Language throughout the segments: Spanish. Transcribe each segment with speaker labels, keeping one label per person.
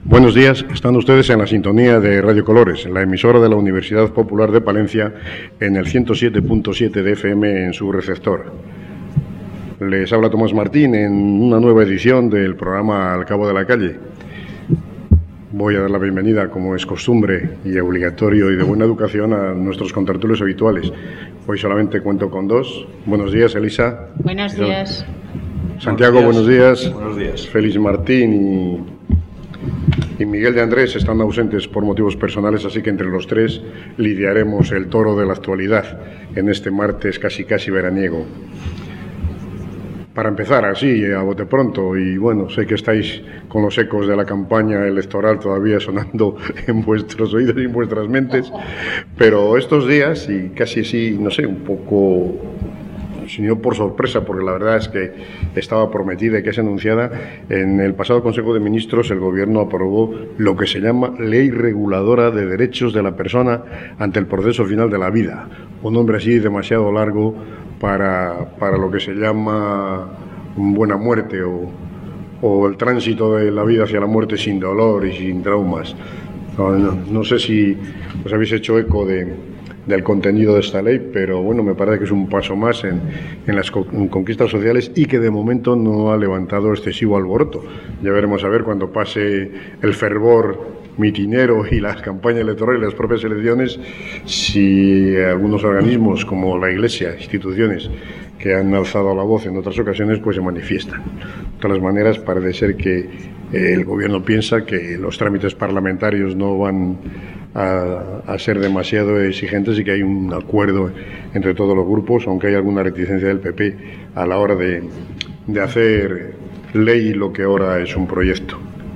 Speaker 1: Buenos días, están ustedes en la sintonía de Radio Colores, la emisora de la Universidad Popular de Palencia, en el 107.7 de FM en su receptor. Les habla Tomás Martín en una nueva edición del programa Al Cabo de la Calle. Voy a dar la bienvenida, como es costumbre y obligatorio y de buena educación, a nuestros contertulios habituales. Hoy solamente cuento con dos. Buenos días, Elisa.
Speaker 2: Buenos días.
Speaker 1: Santiago, buenos días.
Speaker 3: Buenos días.
Speaker 1: Félix Martín y Miguel de Andrés están ausentes por motivos personales, así que entre los tres lidiaremos el toro de la actualidad en este martes casi veraniego. Para empezar, así, a bote pronto, y bueno, sé que estáis con los ecos de la campaña electoral todavía sonando en vuestros oídos y en vuestras mentes, pero estos días, y casi así, no sé, un poco, sino por sorpresa, porque la verdad es que estaba prometida y que es anunciada, en el pasado Consejo de Ministros el Gobierno aprobó lo que se llama Ley Reguladora de Derechos de la Persona ante el Proceso Final de la Vida, un nombre así demasiado largo para lo que se llama buena muerte o el tránsito de la vida hacia la muerte sin dolor y sin traumas. No sé si os habéis hecho eco del contenido de esta ley, pero bueno, me parece que es un paso más en las conquistas sociales y que de momento no ha levantado excesivo alboroto. Ya veremos a ver cuando pase el fervor mitinero y las campañas electorales y las propias elecciones, si algunos organismos como la Iglesia, instituciones que han alzado la voz en otras ocasiones, pues se manifiestan. De todas maneras, parece ser que el Gobierno piensa que los trámites parlamentarios no van a ser demasiado exigentes y que hay un acuerdo entre todos los grupos, aunque hay alguna reticencia del PP a la hora de hacer ley lo que ahora es un proyecto.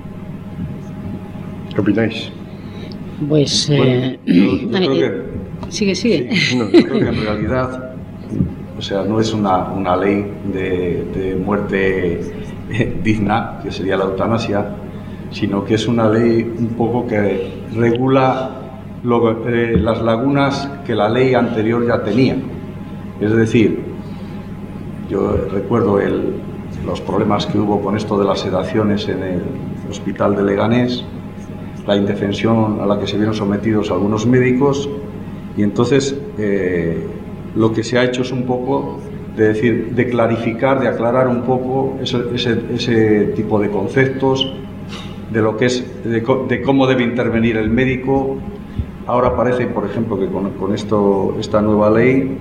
Speaker 1: ¿Qué opináis?
Speaker 2: Pues
Speaker 3: yo creo que,
Speaker 2: sigue.
Speaker 3: Sí, yo creo que en realidad, o sea, no es una ley de muerte digna, que sería la eutanasia, sino que es una ley un poco que regula las lagunas que la ley anterior ya tenía. Es decir, yo recuerdo los problemas que hubo con esto de las sedaciones en el hospital de Leganés, la indefensión a la que se vieron sometidos algunos médicos, y entonces lo que se ha hecho es un poco de clarificar, de aclarar un poco ese tipo de conceptos, de lo que es, de cómo debe intervenir el médico. Ahora parece, por ejemplo, que con esta nueva ley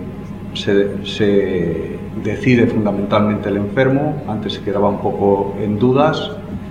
Speaker 3: se decide fundamentalmente el enfermo. Antes se quedaba un poco en dudas,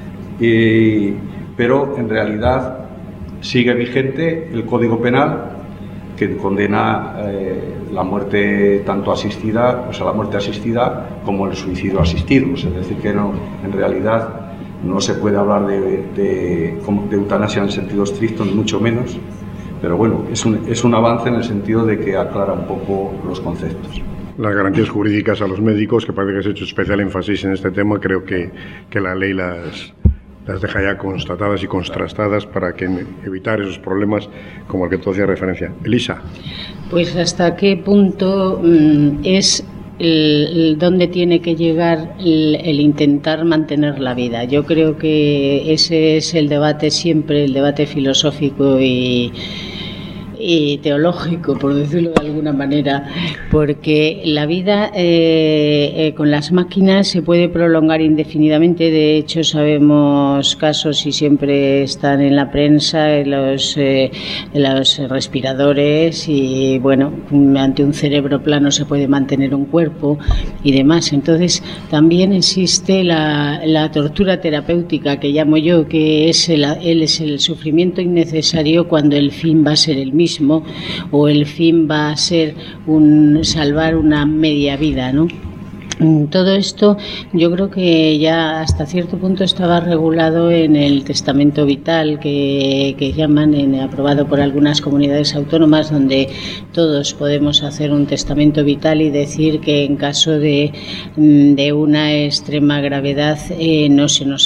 Speaker 3: pero en realidad sigue vigente el Código Penal, que condena la muerte tanto asistida, o sea, la muerte asistida, como el suicidio asistido. Es decir, que no, en realidad no se puede hablar de eutanasia en el sentido estricto, ni mucho menos, pero bueno, es un avance en el sentido de que aclara un poco los conceptos.
Speaker 1: Las garantías jurídicas a los médicos, que parece que se ha hecho especial énfasis en este tema, creo que la ley las deja ya constatadas y contrastadas para evitar esos problemas como al que tú hacías referencia. Elisa.
Speaker 2: Pues hasta qué punto es dónde tiene que llegar el intentar mantener la vida. Yo creo que ese es el debate siempre, el debate filosófico y teológico, por decirlo de alguna manera, porque la vida con las máquinas se puede prolongar indefinidamente. De hecho, sabemos casos, y siempre están en la prensa, en los respiradores, y bueno, ante un cerebro plano se puede mantener un cuerpo y demás. Entonces, también existe la tortura terapéutica, que llamo yo, que es el sufrimiento innecesario cuando el fin va a ser el mismo, o el fin va a ser salvar una media vida, ¿no? Todo esto yo creo que ya hasta cierto punto estaba regulado en el testamento vital que llaman, aprobado por algunas comunidades autónomas, donde todos podemos hacer un testamento vital y decir que en caso de una extrema gravedad no se nos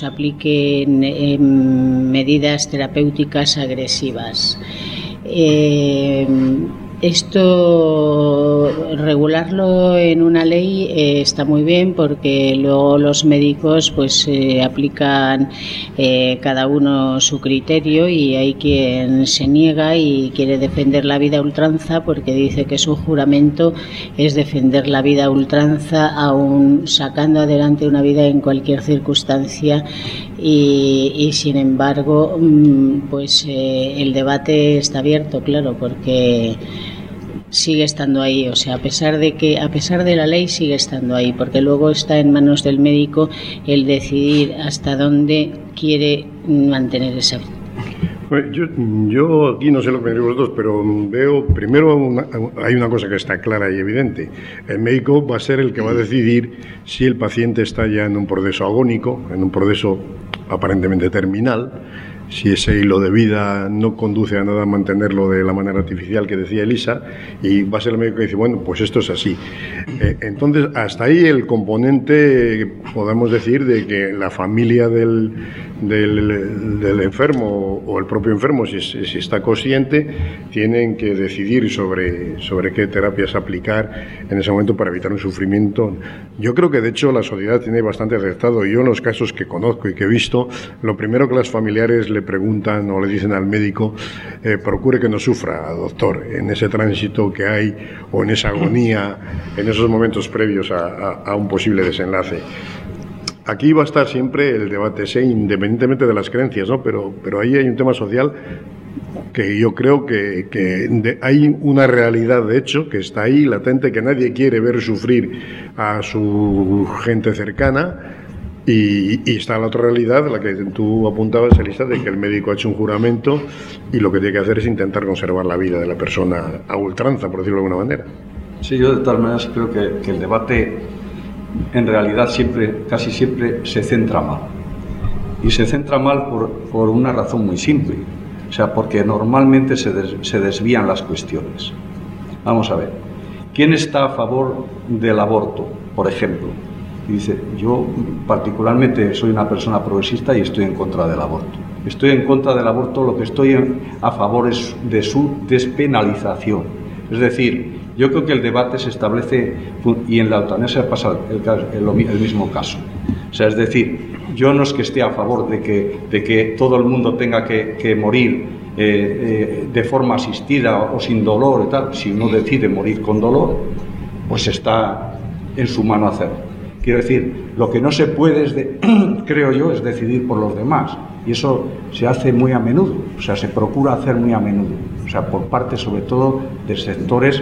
Speaker 2: apliquen medidas terapéuticas agresivas. Esto, regularlo en una ley está muy bien, porque luego los médicos pues aplican cada uno su criterio, y hay quien se niega y quiere defender la vida a ultranza porque dice que su juramento es defender la vida a ultranza, aún sacando adelante una vida en cualquier circunstancia, y sin embargo pues el debate está abierto, claro, porque sigue estando ahí, o sea, a pesar de la ley sigue estando ahí, porque luego está en manos del médico el decidir hasta dónde quiere mantener esa vida.
Speaker 1: Bueno, yo aquí no sé lo que me digo vosotros, pero veo, primero hay una cosa que está clara y evidente: el médico va a ser el que va a decidir si el paciente está ya en un proceso agónico, en un proceso aparentemente terminal, si ese hilo de vida no conduce a nada a mantenerlo de la manera artificial que decía Elisa, y va a ser el médico que dice, bueno, pues esto es así. Entonces, hasta ahí el componente, podemos decir, de que la familia del enfermo o el propio enfermo, si está consciente, tienen que decidir sobre qué terapias aplicar en ese momento para evitar un sufrimiento. Yo creo que, de hecho, la sociedad tiene bastante acertado. Yo, en los casos que conozco y que he visto, lo primero que las familiares le preguntan o le dicen al médico: procure que no sufra, doctor, en ese tránsito que hay, o en esa agonía, en esos momentos previos a un posible desenlace. Aquí va a estar siempre el debate, independientemente de las creencias, ¿no? Pero ahí hay un tema social que yo creo que hay una realidad, de hecho, que está ahí latente, que nadie quiere ver sufrir a su gente cercana. Y está la otra realidad, la que tú apuntabas, Elisa, de que el médico ha hecho un juramento y lo que tiene que hacer es intentar conservar la vida de la persona a ultranza, por decirlo de alguna manera.
Speaker 3: Sí, yo de todas maneras creo que el debate en realidad casi siempre se centra mal. Y se centra mal por una razón muy simple. O sea, porque normalmente se desvían las cuestiones. Vamos a ver. ¿Quién está a favor del aborto, por ejemplo? Y dice, yo particularmente soy una persona progresista y estoy en contra del aborto. Estoy en contra del aborto, lo que estoy a favor es de su despenalización. Es decir, yo creo que el debate se establece, y en la eutanasia pasa el mismo caso. O sea, es decir, yo no es que esté a favor de que todo el mundo tenga que morir de forma asistida o sin dolor y tal. Si uno decide morir con dolor, pues está en su mano hacerlo. Quiero decir, lo que no se puede, creo yo, es decidir por los demás. Y eso se hace muy a menudo, o sea, se procura hacer muy a menudo. O sea, por parte, sobre todo, de sectores,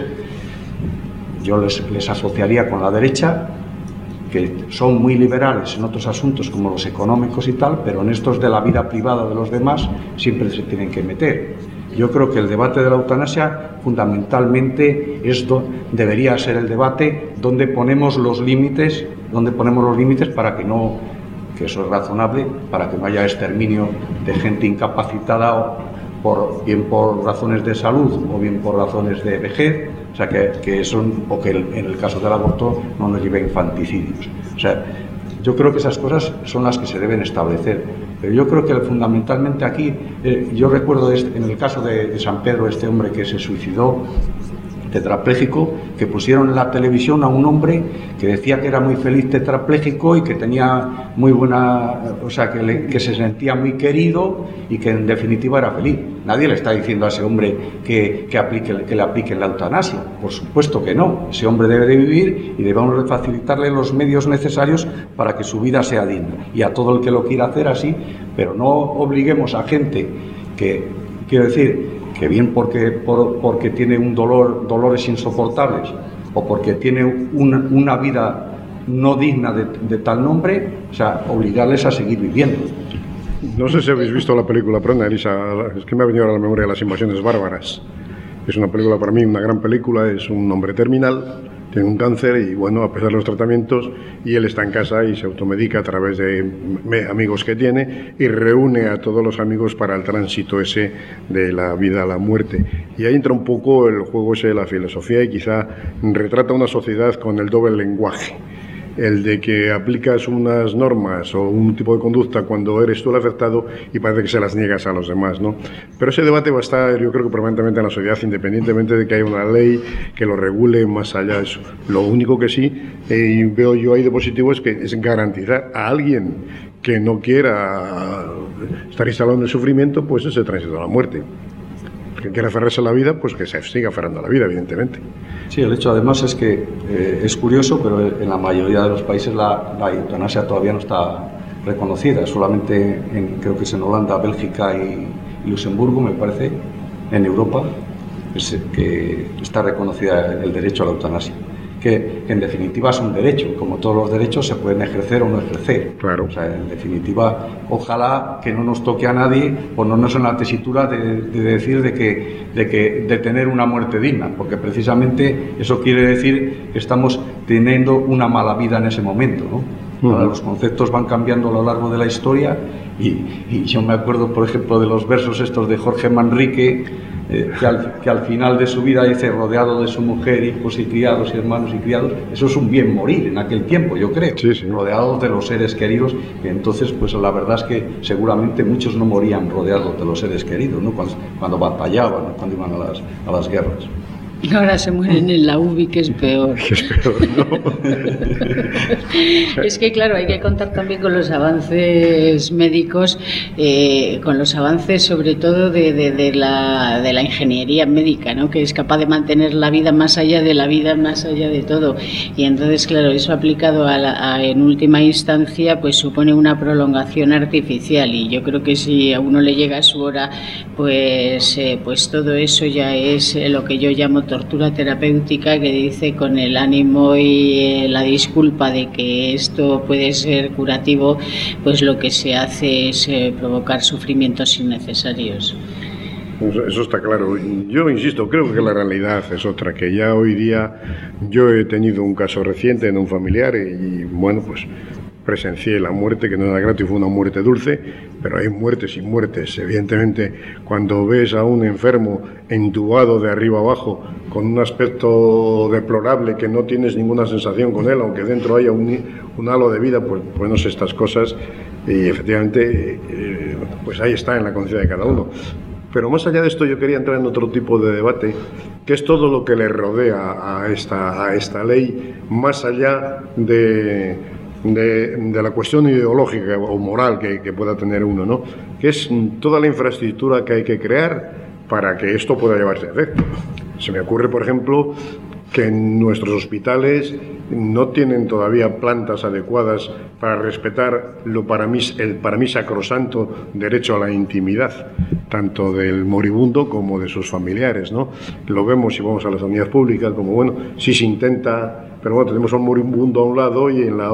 Speaker 3: yo les asociaría con la derecha, que son muy liberales en otros asuntos como los económicos y tal, pero en estos de la vida privada de los demás siempre se tienen que meter. Yo creo que el debate de la eutanasia fundamentalmente debería ser el debate donde ponemos los límites para que no, que eso es razonable, para que no haya exterminio de gente incapacitada bien por razones de salud o bien por razones de vejez, o sea o que en el caso del aborto no nos lleve a infanticidios. O sea, yo creo que esas cosas son las que se deben establecer. Pero yo creo que fundamentalmente aquí, yo recuerdo en el caso de San Pedro, este hombre que se suicidó, tetrapléjico, que pusieron en la televisión a un hombre que decía que era muy feliz tetrapléjico y que tenía muy buena, o sea, que se sentía muy querido y que en definitiva era feliz. Nadie le está diciendo a ese hombre que le apliquen la eutanasia, por supuesto que no. Ese hombre debe de vivir y debemos facilitarle los medios necesarios para que su vida sea digna. Y a todo el que lo quiera hacer así, pero no obliguemos a gente que, quiero decir, que bien porque tiene dolores insoportables o porque tiene una vida no digna de tal nombre, o sea, obligarles a seguir viviendo.
Speaker 1: No sé si habéis visto la película, perdón, Elisa, es que me ha venido a la memoria Las invasiones bárbaras. Es una película, para mí, una gran película. Es un hombre terminal, tiene un cáncer y, bueno, a pesar de los tratamientos, y él está en casa y se automedica a través de amigos que tiene y reúne a todos los amigos para el tránsito ese de la vida a la muerte. Y ahí entra un poco el juego ese de la filosofía y quizá retrata una sociedad con el doble lenguaje. el de que aplicas unas normas o un tipo de conducta cuando eres tú el afectado y parece que se las niegas a los demás, ¿no? Pero ese debate va a estar, yo creo que permanentemente en la sociedad, independientemente de que haya una ley que lo regule más allá de eso. Lo único que sí veo yo ahí de positivo es que es garantizar a alguien que no quiera estar instalado en el sufrimiento, pues ese tránsito a la muerte. Quien quiera aferrarse a la vida, pues que se siga aferrando a la vida, evidentemente.
Speaker 3: Sí, el hecho además es que es curioso, pero en la mayoría de los países la eutanasia todavía no está reconocida. Solamente creo que es en Holanda, Bélgica y Luxemburgo, me parece, en Europa, que está reconocida el derecho a la eutanasia. Que en definitiva es un derecho, como todos los derechos se pueden ejercer o no ejercer.
Speaker 1: Claro.
Speaker 3: O sea, en definitiva, ojalá que no nos toque a nadie ponernos en la tesitura de decir de tener una muerte digna, porque precisamente eso quiere decir que estamos teniendo una mala vida en ese momento, ¿no? Ahora los conceptos van cambiando a lo largo de la historia y yo me acuerdo, por ejemplo, de los versos estos de Jorge Manrique, que al final de su vida dice, rodeado de su mujer, hijos y criados y hermanos y criados. Eso es un bien morir en aquel tiempo, yo creo.
Speaker 1: Sí, sí.
Speaker 3: Rodeados de los seres queridos. Y entonces, pues la verdad es que seguramente muchos no morían rodeados de los seres queridos, ¿no? Cuando batallaban, cuando iban a las guerras.
Speaker 2: Y ahora se mueren en la UBI, que es peor.
Speaker 1: Que es peor, ¿no?
Speaker 2: Es que, claro, hay que contar también con los avances médicos, con los avances sobre todo de la ingeniería médica, ¿no? Que es capaz de mantener la vida más allá de la vida, más allá de todo. Y entonces, claro, eso aplicado en última instancia, pues supone una prolongación artificial. Y yo creo que si a uno le llega su hora, pues todo eso ya es lo que yo llamo tortura terapéutica, que dice con el ánimo y la disculpa de que esto puede ser curativo, pues lo que se hace es provocar sufrimientos innecesarios.
Speaker 1: Eso está claro. Yo insisto, creo que la realidad es otra, que ya hoy día yo he tenido un caso reciente en un familiar y bueno, pues presencié la muerte, que no era gratis, fue una muerte dulce, pero hay muertes y muertes. Evidentemente, cuando ves a un enfermo entubado de arriba abajo, con un aspecto deplorable, que no tienes ninguna sensación con él, aunque dentro haya un halo de vida, pues no sé, estas cosas, y efectivamente, pues ahí está en la conciencia de cada uno. Pero más allá de esto, yo quería entrar en otro tipo de debate, que es todo lo que le rodea a esta ley, más allá de la cuestión ideológica o moral que pueda tener uno, ¿no? Que es toda la infraestructura que hay que crear para que esto pueda llevarse a efecto. Se me ocurre, por ejemplo, que en nuestros hospitales no tienen todavía plantas adecuadas para respetar el para mí sacrosanto derecho a la intimidad, tanto del moribundo como de sus familiares, ¿no? Lo vemos si vamos a la sanidad pública, como bueno, sí se intenta, pero bueno, tenemos a un moribundo a un lado y en la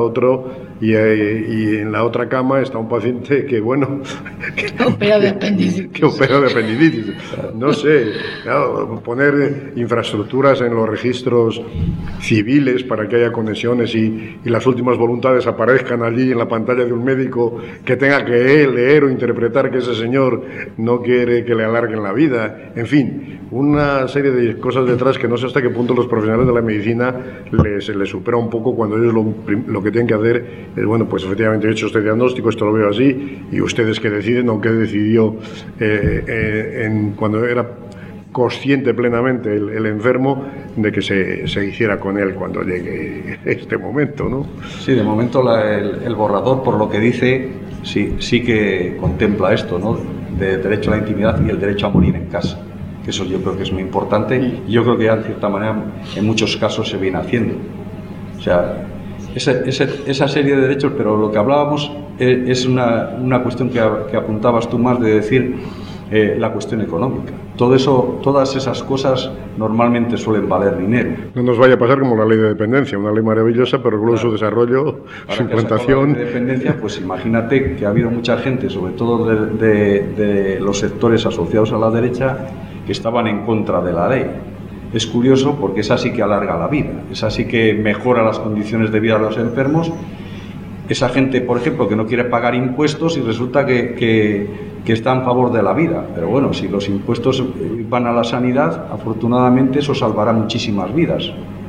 Speaker 1: otra cama está un paciente que, bueno,
Speaker 2: que opera de apendicitis.
Speaker 1: No sé, claro, poner infraestructuras en los registros civiles para que haya conexiones y las últimas voluntades aparezcan allí en la pantalla de un médico que tenga que leer o interpretar que ese señor no quiere que le alarguen la vida. En fin, una serie de cosas detrás que no sé hasta qué punto los profesionales de la medicina se les supera un poco cuando ellos lo que tienen que hacer es, bueno, pues efectivamente he hecho este diagnóstico, esto lo veo así, y ustedes que deciden, aunque decidió cuando era consciente plenamente el enfermo de que se hiciera con él cuando llegue este momento, ¿no?
Speaker 3: Sí, de momento el borrador, por lo que dice, sí que contempla esto, ¿no? De derecho a la intimidad y el derecho a morir en casa. Eso yo creo que es muy importante y yo creo que ya de cierta manera en muchos casos se viene haciendo. O sea, esa serie de derechos, pero lo que hablábamos es una cuestión que apuntabas tú más de decir la cuestión económica. Todo eso, todas esas cosas normalmente suelen valer dinero.
Speaker 1: No nos vaya a pasar como la ley de dependencia, una ley maravillosa, pero luego su desarrollo, su implantación.
Speaker 3: La ley de dependencia, pues imagínate que ha habido mucha gente, sobre todo de los sectores asociados a la derecha, que estaban en contra de la ley. Es curioso porque esa sí que alarga la vida, esa sí que mejora las condiciones de vida de los enfermos. Esa gente, por ejemplo, que no quiere pagar impuestos y resulta que está en favor de la vida. Pero bueno, si los impuestos van a la sanidad, afortunadamente eso salvará muchísimas vidas.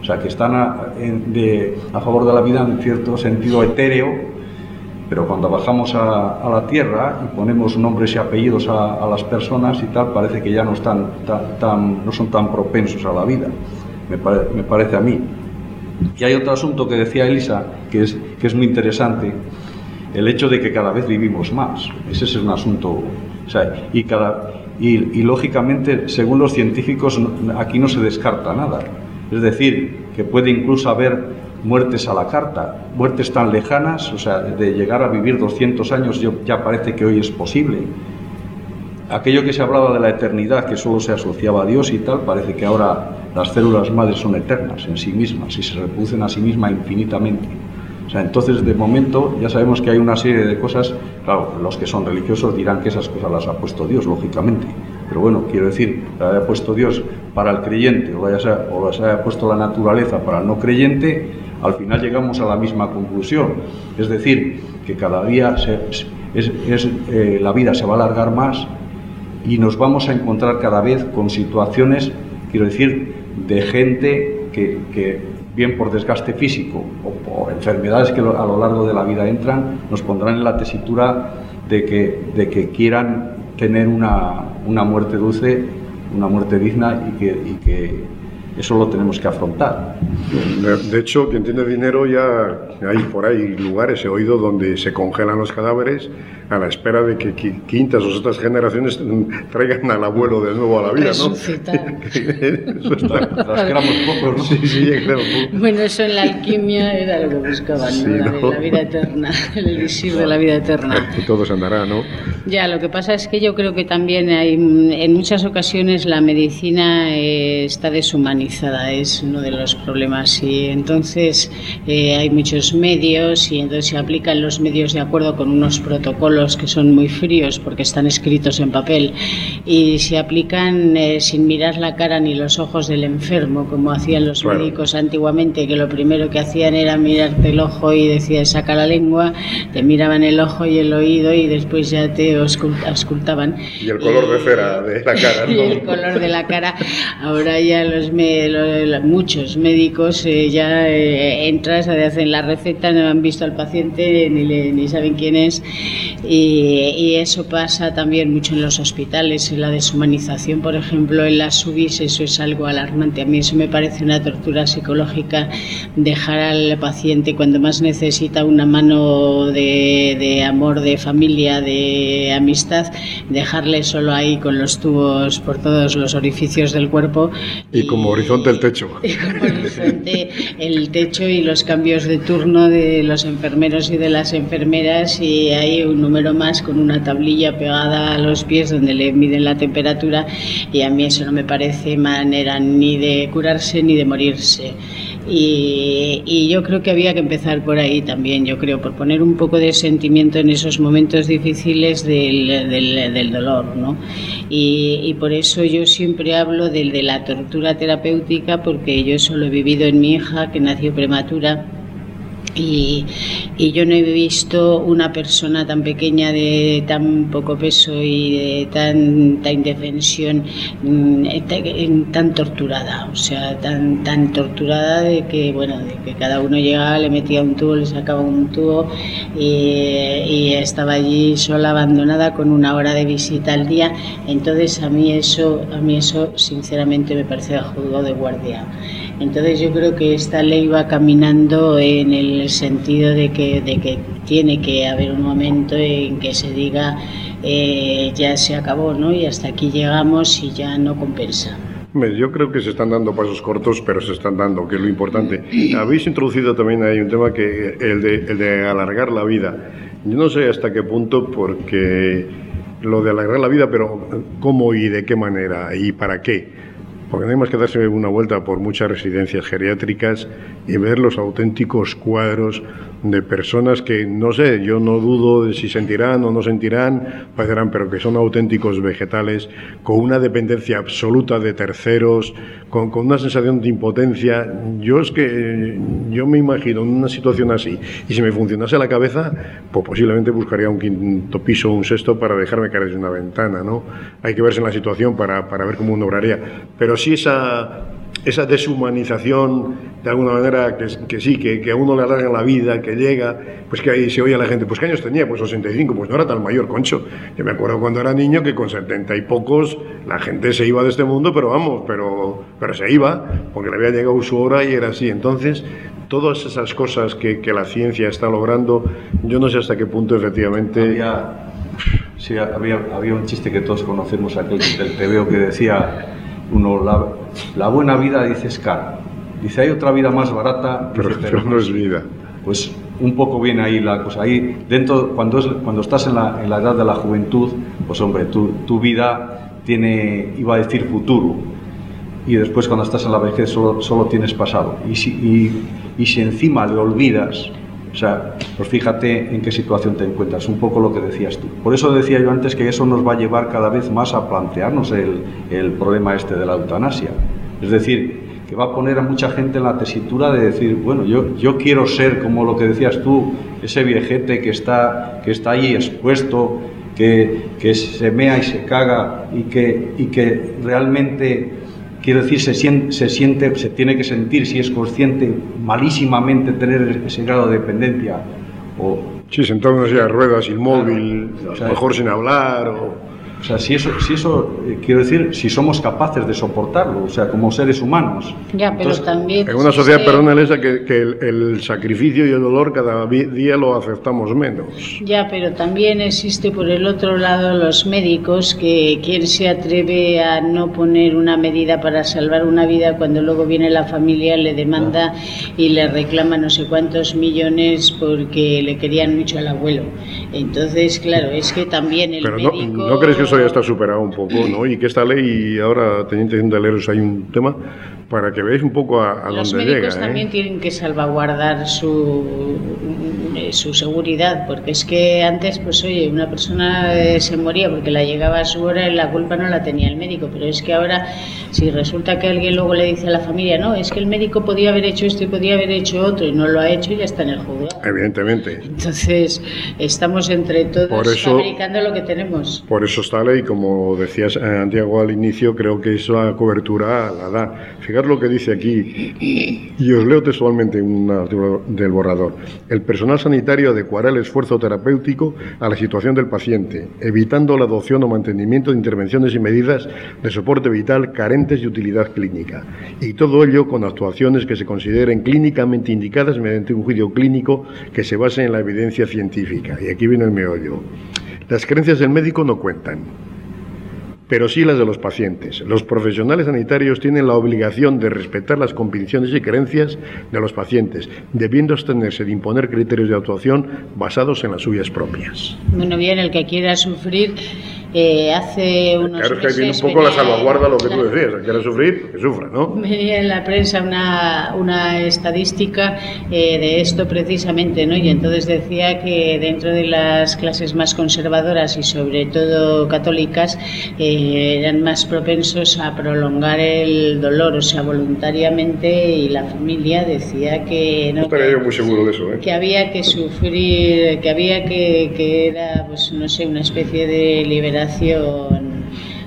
Speaker 3: O sea, que están a favor de la vida en cierto sentido etéreo, pero cuando bajamos a la tierra y ponemos nombres y apellidos a las personas y tal, parece que ya no son tan propensos a la vida, me parece a mí. Y hay otro asunto que decía Elisa, que es muy interesante, el hecho de que cada vez vivimos más. Ese es un asunto, o sea, y lógicamente, según los científicos, aquí no se descarta nada. Es decir, que puede incluso haber muertes a la carta, muertes tan lejanas, o sea, de llegar a vivir 200 años ya parece que hoy es posible. Aquello que se hablaba de la eternidad, que solo se asociaba a Dios y tal, parece que ahora las células madres son eternas en sí mismas y se reproducen a sí mismas infinitamente. O sea, entonces, de momento, ya sabemos que hay una serie de cosas. Claro, los que son religiosos dirán que esas cosas las ha puesto Dios, lógicamente. Pero bueno, quiero decir, las haya puesto Dios para el creyente o las haya puesto la naturaleza para el no creyente, al final llegamos a la misma conclusión. Es decir, que cada día la vida se va a alargar más y nos vamos a encontrar cada vez con situaciones, quiero decir, de gente que bien por desgaste físico o por enfermedades que a lo largo de la vida entran, nos pondrán en la tesitura de que quieran tener una muerte dulce, una muerte digna y que eso lo tenemos que afrontar.
Speaker 1: De hecho, quien tiene dinero, ya hay por ahí lugares, he oído, donde se congelan los cadáveres a la espera de que quintas o sextas generaciones traigan al abuelo de nuevo a la vida, ¿no? Eso está.
Speaker 3: Las que éramos pocos, ¿no?
Speaker 1: Sí, claro.
Speaker 2: Bueno, eso en la alquimia era lo que buscaban,
Speaker 1: sí,
Speaker 2: ¿no? La vida eterna, el elixir de la vida eterna.
Speaker 1: Todo se andará, ¿no?
Speaker 2: Ya, lo que pasa es que yo creo que también en muchas ocasiones la medicina está deshumanizada, es uno de los problemas, y entonces hay muchos medios y entonces se aplican los medios de acuerdo con unos protocolos que son muy fríos porque están escritos en papel y se aplican sin mirar la cara ni los ojos del enfermo, como hacían los médicos antiguamente, que lo primero que hacían era mirarte el ojo y decía saca la lengua, te miraban el ojo y el oído y después ya te auscultaban.
Speaker 1: Y el color de cera de la cara, ¿no?
Speaker 2: Y el color de la cara. Ahora ya muchos médicos ya entras, hacen la receta, no han visto al paciente ni saben quién es, y eso pasa también mucho en los hospitales, en la deshumanización, por ejemplo, en las UBIs. Eso es algo alarmante. A mí eso me parece una tortura psicológica, dejar al paciente cuando más necesita una mano de amor, de familia, de amistad, dejarle solo ahí con los tubos por todos los orificios del cuerpo.
Speaker 1: Y como horizonte el techo.
Speaker 2: Y como horizonte el techo y los cambios de turno de los enfermeros y de las enfermeras, y hay un número más con una tablilla pegada a los pies donde le miden la temperatura, y a mí eso no me parece manera ni de curarse ni de morirse. Y yo creo que había que empezar por ahí también, yo creo, por poner un poco de sentimiento en esos momentos difíciles del dolor, ¿no? Y por eso yo siempre hablo de la tortura terapéutica, porque yo eso lo he vivido en mi hija, que nació prematura. Y yo no he visto una persona tan pequeña, de tan poco peso y de tanta indefensión, tan torturada, o sea, tan torturada de que cada uno llegaba, le metía un tubo, le sacaba un tubo y estaba allí sola, abandonada, con 1 hora de visita al día. Entonces a mí eso sinceramente me parece a juzgado de guardia. Entonces yo creo que esta ley va caminando en el sentido de que tiene que haber un momento en que se diga ya se acabó, ¿no? Y hasta aquí llegamos y ya no compensa.
Speaker 1: Yo creo que se están dando pasos cortos, pero se están dando, que es lo importante. Habéis introducido también ahí un tema, que el de alargar la vida. Yo no sé hasta qué punto, porque lo de alargar la vida, pero ¿cómo y de qué manera y para qué? Porque no hay más que darse una vuelta por muchas residencias geriátricas y ver los auténticos cuadros de personas que, no sé, yo no dudo de si sentirán o no sentirán, padecerán, pero que son auténticos vegetales, con una dependencia absoluta de terceros, con una sensación de impotencia. Yo me imagino en una situación así, y si me funcionase la cabeza, pues posiblemente buscaría un 5º piso o un 6º para dejarme caer desde una ventana, ¿no? Hay que verse en la situación para ver cómo uno obraría. Pero sí esa deshumanización, de alguna manera, que a uno le alargan la vida, que llega, pues que ahí se oye a la gente, pues ¿qué años tenía? Pues 65, pues no era tan mayor, concho. Yo me acuerdo cuando era niño que con 70 y pocos la gente se iba de este mundo, pero vamos, pero se iba, porque le había llegado su hora y era así. Entonces, todas esas cosas que la ciencia está logrando, yo no sé hasta qué punto efectivamente...
Speaker 3: Había un chiste que todos conocemos, aquel del TVO, que decía uno, la buena vida, dice, es cara. Dice, hay otra vida más barata, dice,
Speaker 1: pero no es vida.
Speaker 3: Pues un poco viene ahí la cosa. Ahí dentro, cuando estás en la edad de la juventud, pues hombre, tu vida tiene, iba a decir, futuro. Y después cuando estás en la vejez solo tienes pasado. Y si encima le olvidas, o sea, pues fíjate en qué situación te encuentras, un poco lo que decías tú. Por eso decía yo antes que eso nos va a llevar cada vez más a plantearnos el problema este de la eutanasia. Es decir, que va a poner a mucha gente en la tesitura de decir, bueno, yo quiero ser, como lo que decías tú, ese viejete que está ahí expuesto, que se mea y se caga y que realmente... Quiero decir, se tiene que sentir, si es consciente, malísimamente tener ese grado de dependencia.
Speaker 1: Sí, sentado en una silla de ruedas, inmóvil, claro, o sea, mejor sin hablar.
Speaker 3: O sea, si eso quiero decir, si somos capaces de soportarlo, o sea, como seres humanos.
Speaker 2: Ya, pero entonces, también...
Speaker 1: En una sociedad, perdón, Elisa, que el sacrificio y el dolor cada día lo aceptamos menos.
Speaker 2: Ya, pero también existe por el otro lado los médicos, que quien se atreve a no poner una medida para salvar una vida cuando luego viene la familia, le demanda y le reclama no sé cuántos millones porque le querían mucho al abuelo. Entonces, claro, es que también el médico...
Speaker 1: Pero ¿no crees que eso ya está superado un poco, ¿no? Y que esta ley, ahora teniente de leeros, hay un tema para que veáis un poco a dónde llega.
Speaker 2: Los médicos también tienen que salvaguardar su seguridad, porque es que antes, pues oye, una persona se moría porque la llegaba a su hora y la culpa no la tenía el médico, pero es que ahora, si resulta que alguien luego le dice a la familia, no, es que el médico podía haber hecho esto y podía haber hecho otro y no lo ha hecho, ya está en el juzgado.
Speaker 1: Evidentemente.
Speaker 2: Entonces, estamos entre todos fabricando lo que tenemos.
Speaker 1: Por eso esta ley, como decías, Santiago, al inicio, creo que esa cobertura la da. Fijaros lo que dice aquí, y os leo textualmente un artículo del borrador. El personal sanitario adecuará el esfuerzo terapéutico a la situación del paciente, evitando la adopción o mantenimiento de intervenciones y medidas de soporte vital carentes de utilidad clínica, y todo ello con actuaciones que se consideren clínicamente indicadas mediante un juicio clínico que se base en la evidencia científica. Y aquí viene el meollo. Las creencias del médico no cuentan, pero sí las de los pacientes. Los profesionales sanitarios tienen la obligación de respetar las convicciones y creencias de los pacientes, debiendo abstenerse de imponer criterios de actuación basados en las suyas propias.
Speaker 2: Bueno, bien, el que quiera sufrir, hace unos meses...
Speaker 1: Claro, es que ahí viene un poco la salvaguarda, lo que tú decías, el que quiera sufrir, que sufra, ¿no?
Speaker 2: Venía en la prensa una estadística de esto precisamente, ¿no? Y entonces decía que dentro de las clases más conservadoras y sobre todo católicas, eran más propensos a prolongar el dolor, o sea, voluntariamente, y la familia decía que no,
Speaker 1: estaría yo muy seguro de eso,
Speaker 2: que había que sufrir, que era, pues no sé, una especie de liberación,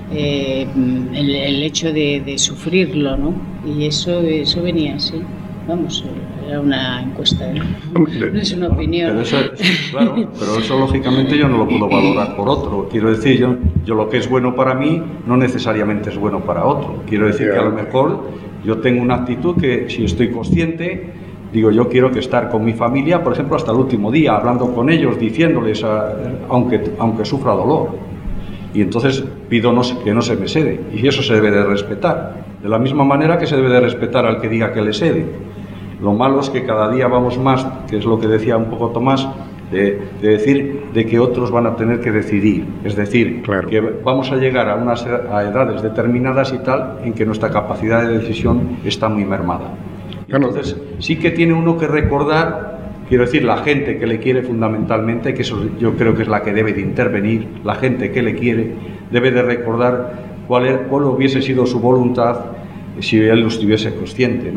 Speaker 2: el hecho de sufrirlo, ¿no? Y eso venía así. Vamos, era una encuesta, no es una opinión.
Speaker 3: Pero eso, claro, pero eso lógicamente yo no lo puedo valorar por otro. Quiero decir, yo lo que es bueno para mí no necesariamente es bueno para otro. Quiero decir que a lo mejor yo tengo una actitud que, si estoy consciente, digo, yo quiero que estar con mi familia, por ejemplo, hasta el último día, hablando con ellos, diciéndoles, aunque sufra dolor. Y entonces pido que no se me cede. Y eso se debe de respetar. De la misma manera que se debe de respetar al que diga que le cede. Lo malo es que cada día vamos más, que es lo que decía un poco Tomás, de decir de que otros van a tener que decidir. Es decir, claro, que vamos a llegar a edades determinadas y tal, en que nuestra capacidad de decisión está muy mermada. Entonces, sí que tiene uno que recordar, quiero decir, la gente que le quiere fundamentalmente, que eso yo creo que es la que debe de intervenir, la gente que le quiere, debe de recordar cuál hubiese sido su voluntad si él lo estuviese consciente, ¿no?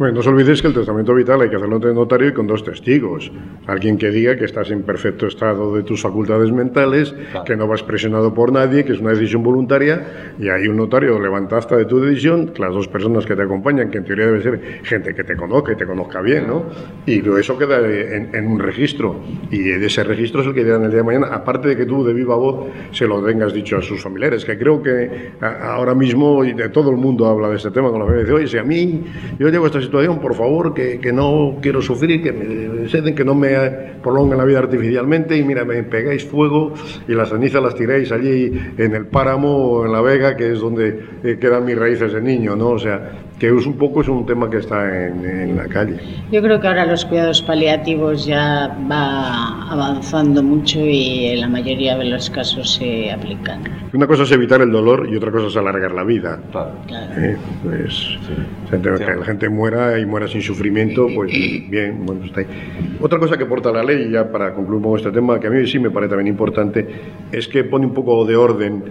Speaker 1: Bueno, no os olvidéis que el testamento vital hay que hacerlo ante notario y con 2 testigos. Alguien que diga que estás en perfecto estado de tus facultades mentales, claro, que no vas presionado por nadie, que es una decisión voluntaria, y hay un notario levanta acta de tu decisión, las 2 personas que te acompañan, que en teoría debe ser gente que te conozca y te conozca bien, ¿no? Y eso queda en un registro, y de ese registro es el que dirá en el día de mañana, aparte de que tú de viva voz se lo tengas dicho a sus familiares, que creo que ahora mismo y de todo el mundo habla de este tema con la familia, dice, oye, si a mí yo llego a esta situación, por favor, que no quiero sufrir, que me ceden, que no me prolonguen la vida artificialmente, y mira, me pegáis fuego y las cenizas las tiráis allí en el páramo o en la vega, que es donde quedan mis raíces de niño, ¿no? O sea, que es un tema que está en la calle.
Speaker 2: Yo creo que ahora los cuidados paliativos ya va avanzando mucho y en la mayoría de los casos se aplican.
Speaker 1: Una cosa es evitar el dolor y otra cosa es alargar la vida.
Speaker 2: Claro.
Speaker 1: Pues sí. Que la gente muera y muera sin sufrimiento, pues bien, bueno, está ahí. Otra cosa que aporta la ley, ya para concluir un poco este tema, que a mí sí me parece también importante, es que pone un poco de orden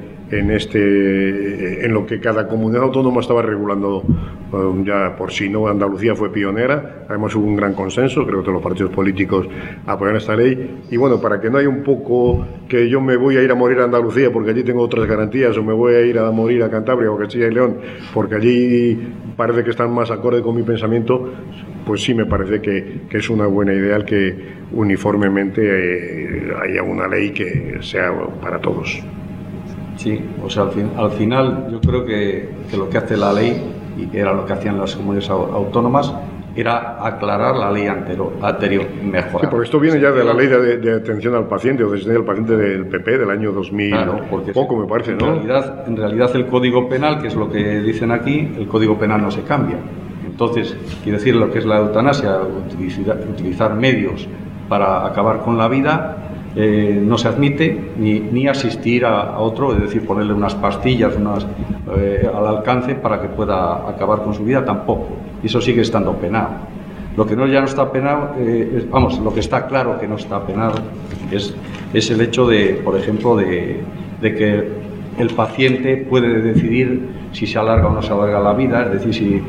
Speaker 1: en lo que cada comunidad autónoma estaba regulando ya por sí, ¿no? Andalucía fue pionera, además hubo un gran consenso, creo que todos los partidos políticos apoyaron esta ley, y bueno, para que no haya un poco que yo me voy a ir a morir a Andalucía porque allí tengo otras garantías, o me voy a ir a morir a Cantabria o Castilla y León porque allí parece que están más acorde con mi pensamiento, pues sí me parece que es una buena idea el que uniformemente haya una ley que sea para todos.
Speaker 3: Sí, o sea, al final yo creo que lo que hace la ley, y que era lo que hacían las comunidades autónomas, era aclarar la ley anterior, mejorar.
Speaker 1: Sí, porque esto viene ya de la ley de atención al paciente, o de atención al paciente del PP del año 2000, claro, poco me parece, ¿no?
Speaker 3: En realidad el Código Penal, que es lo que dicen aquí, el Código Penal no se cambia. Entonces, quiere decir lo que es la eutanasia, utilizar medios para acabar con la vida, no se admite ni asistir a otro, es decir, ponerle unas pastillas al alcance para que pueda acabar con su vida, tampoco. Y eso sigue estando penado. Lo que ya no está penado, lo que está claro que no está penado es el hecho de, por ejemplo, de que el paciente puede decidir si se alarga o no se alarga la vida, es decir,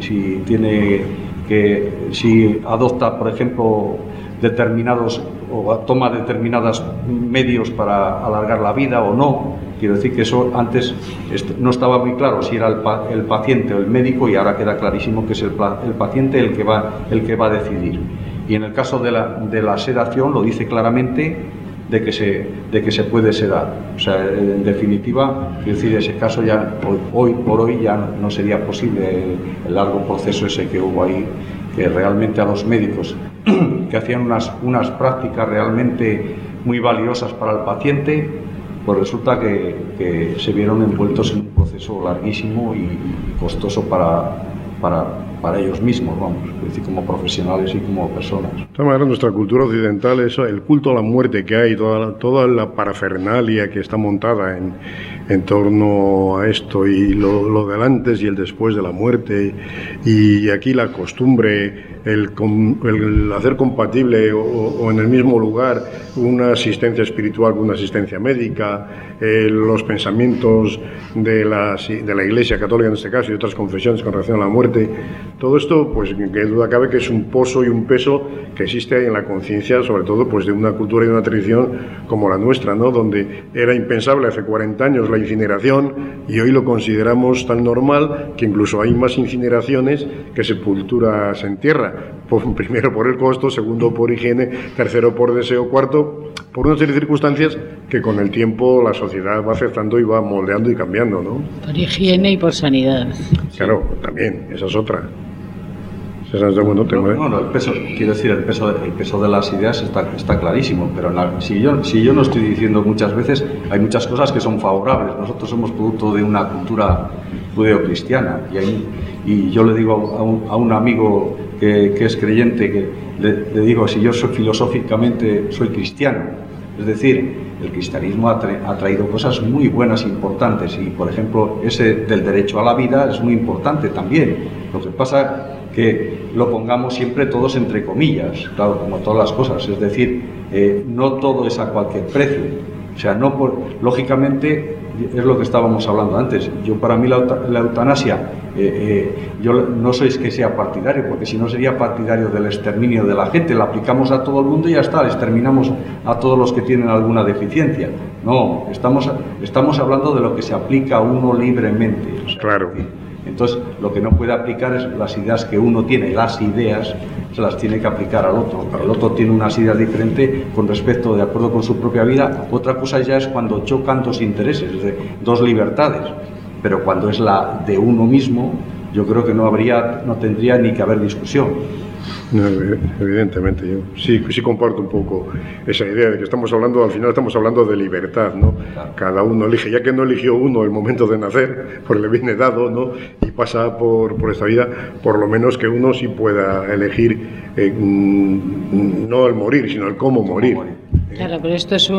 Speaker 3: si adopta, por ejemplo, toma determinados medios para alargar la vida o no. Quiero decir que eso antes no estaba muy claro si era el paciente o el médico, y ahora queda clarísimo que es el paciente el que va a decidir. Y en el caso de la sedación lo dice claramente de que se puede sedar. O sea, en definitiva, quiero decir, ese caso ya hoy por hoy ya no sería posible el largo proceso ese que hubo ahí, que realmente a los médicos que hacían unas prácticas realmente muy valiosas para el paciente, pues resulta que se vieron envueltos en un proceso larguísimo y costoso para ellos mismos, vamos, es decir, como profesionales y como personas.
Speaker 1: De todas maneras, nuestra cultura occidental, el culto a la muerte que hay, toda la parafernalia que está montada en torno a esto, y lo del antes y el después de la muerte, y aquí la costumbre, el hacer compatible o en el mismo lugar una asistencia espiritual con una asistencia médica, los pensamientos de la Iglesia Católica en este caso y otras confesiones con relación a la muerte, todo esto, pues que duda cabe que es un pozo y un peso que existe ahí en la conciencia, sobre todo pues de una cultura y de una tradición como la nuestra, ¿no? Donde era impensable hace 40 años la incineración, y hoy lo consideramos tan normal que incluso hay más incineraciones que sepulturas en tierra. Primero por el costo, segundo por higiene, tercero por deseo, cuarto por una serie de circunstancias que con el tiempo la sociedad va aceptando y va moldeando y cambiando, ¿no?
Speaker 2: Por higiene y por sanidad.
Speaker 1: Claro, también, esa es otra.
Speaker 3: El peso, quiero decir, el peso de las ideas está clarísimo, pero si yo no estoy diciendo muchas veces, hay muchas cosas que son favorables. Nosotros somos producto de una cultura judeocristiana, y yo le digo a un amigo que es creyente, que le digo, si yo filosóficamente soy cristiano, es decir, el cristianismo ha traído cosas muy buenas e importantes, y por ejemplo ese del derecho a la vida es muy importante también. Lo que pasa que lo pongamos siempre todos entre comillas, claro, como todas las cosas, es decir, no todo es a cualquier precio. O sea, lógicamente, es lo que estábamos hablando antes. Para mí la eutanasia, yo no soy que sea partidario, porque si no sería partidario del exterminio de la gente. La aplicamos a todo el mundo y ya está, exterminamos a todos los que tienen alguna deficiencia. No, estamos hablando de lo que se aplica a uno libremente. O sea,
Speaker 1: claro.
Speaker 3: Entonces, lo que no puede aplicar es las ideas que uno tiene. Las ideas se las tiene que aplicar al otro. El otro tiene unas ideas diferentes con respecto, de acuerdo con su propia vida. Otra cosa ya es cuando chocan dos intereses, dos libertades. Pero cuando es la de uno mismo, yo creo que no tendría ni que haber discusión.
Speaker 1: No, evidentemente, yo sí comparto un poco esa idea de que al final estamos hablando de libertad, ¿no? Claro. Cada uno elige, ya que no eligió uno el momento de nacer, porque le viene dado, ¿no? Y pasa por esta vida, por lo menos que uno sí pueda elegir no el morir, sino el cómo morir.
Speaker 2: Claro, pero eso es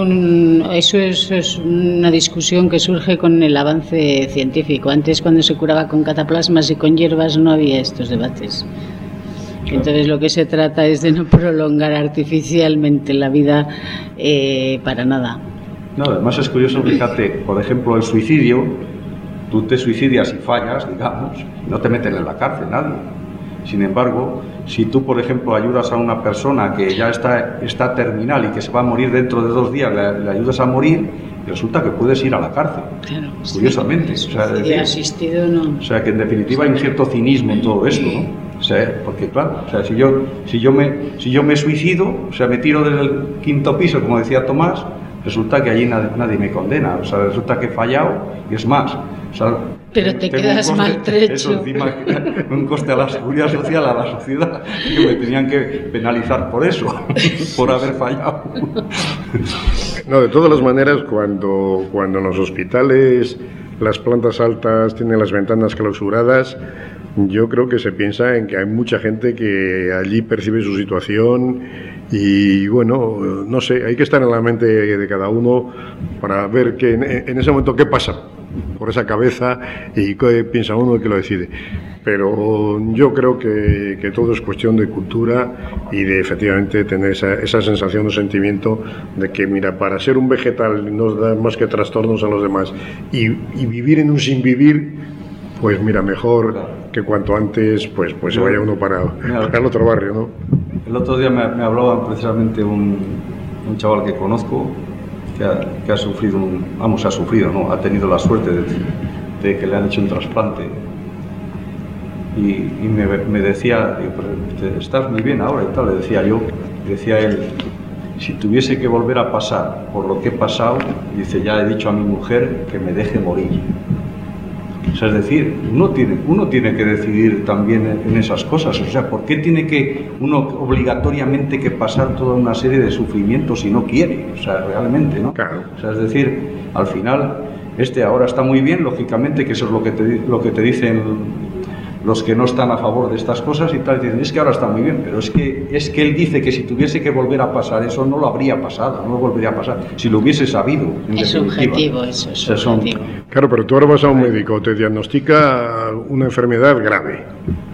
Speaker 2: una discusión que surge con el avance científico. Antes, cuando se curaba con cataplasmas y con hierbas, no había estos debates. Entonces lo que se trata es de no prolongar artificialmente la vida para nada.
Speaker 3: No, además es curioso, fíjate, por ejemplo, el suicidio, tú te suicidas y fallas, digamos, no te meten en la cárcel nadie. Sin embargo, si tú, por ejemplo, ayudas a una persona que ya está terminal y que se va a morir dentro de 2 días, le ayudas a morir, resulta que puedes ir a la cárcel,
Speaker 2: claro,
Speaker 3: curiosamente.
Speaker 2: Sí, asistido no.
Speaker 3: O sea, que en definitiva hay un cierto cinismo en todo esto, ¿no? O sea, porque claro, o sea, si yo me suicido, o sea, me tiro del 5.º piso, como decía Tomás, resulta que allí nadie me condena, o sea, resulta que he fallado y es más. O sea,
Speaker 2: pero te quedas maltrecho.
Speaker 3: Eso encima, un coste a la seguridad social, a la sociedad, que me tenían que penalizar por eso, por haber fallado.
Speaker 1: No, de todas las maneras, cuando en los hospitales las plantas altas tienen las ventanas clausuradas, yo creo que se piensa en que hay mucha gente que allí percibe su situación y bueno, no sé, hay que estar en la mente de cada uno para ver que en ese momento qué pasa por esa cabeza y qué piensa uno y qué lo decide. Pero yo creo que todo es cuestión de cultura y de efectivamente tener esa sensación o sentimiento de que, mira, para ser un vegetal no da más que trastornos a los demás y vivir en un sin vivir, pues mira, mejor que cuanto antes pues se vaya uno para el otro barrio, ¿no?
Speaker 3: El otro día me hablaba precisamente un chaval que conozco que ha sufrido ha tenido la suerte de que le han hecho un trasplante y me decía, estás muy bien ahora y tal, le decía él, si tuviese que volver a pasar por lo que he pasado, dice, ya he dicho a mi mujer que me deje morir. O sea, es decir, uno tiene que decidir también en esas cosas. O sea, ¿por qué tiene que uno obligatoriamente que pasar toda una serie de sufrimientos si no quiere? O sea, realmente, ¿no?
Speaker 1: Claro.
Speaker 3: O sea, es decir, al final, ahora está muy bien, lógicamente, que eso es lo que te dicen los que no están a favor de estas cosas y tal, dicen, es que ahora está muy bien, pero es que él dice que si tuviese que volver a pasar eso, no lo habría pasado, no lo volvería a pasar, si lo hubiese sabido.
Speaker 2: Es subjetivo, eso es subjetivo.
Speaker 1: Claro, pero tú ahora vas a un médico, te diagnostica una enfermedad grave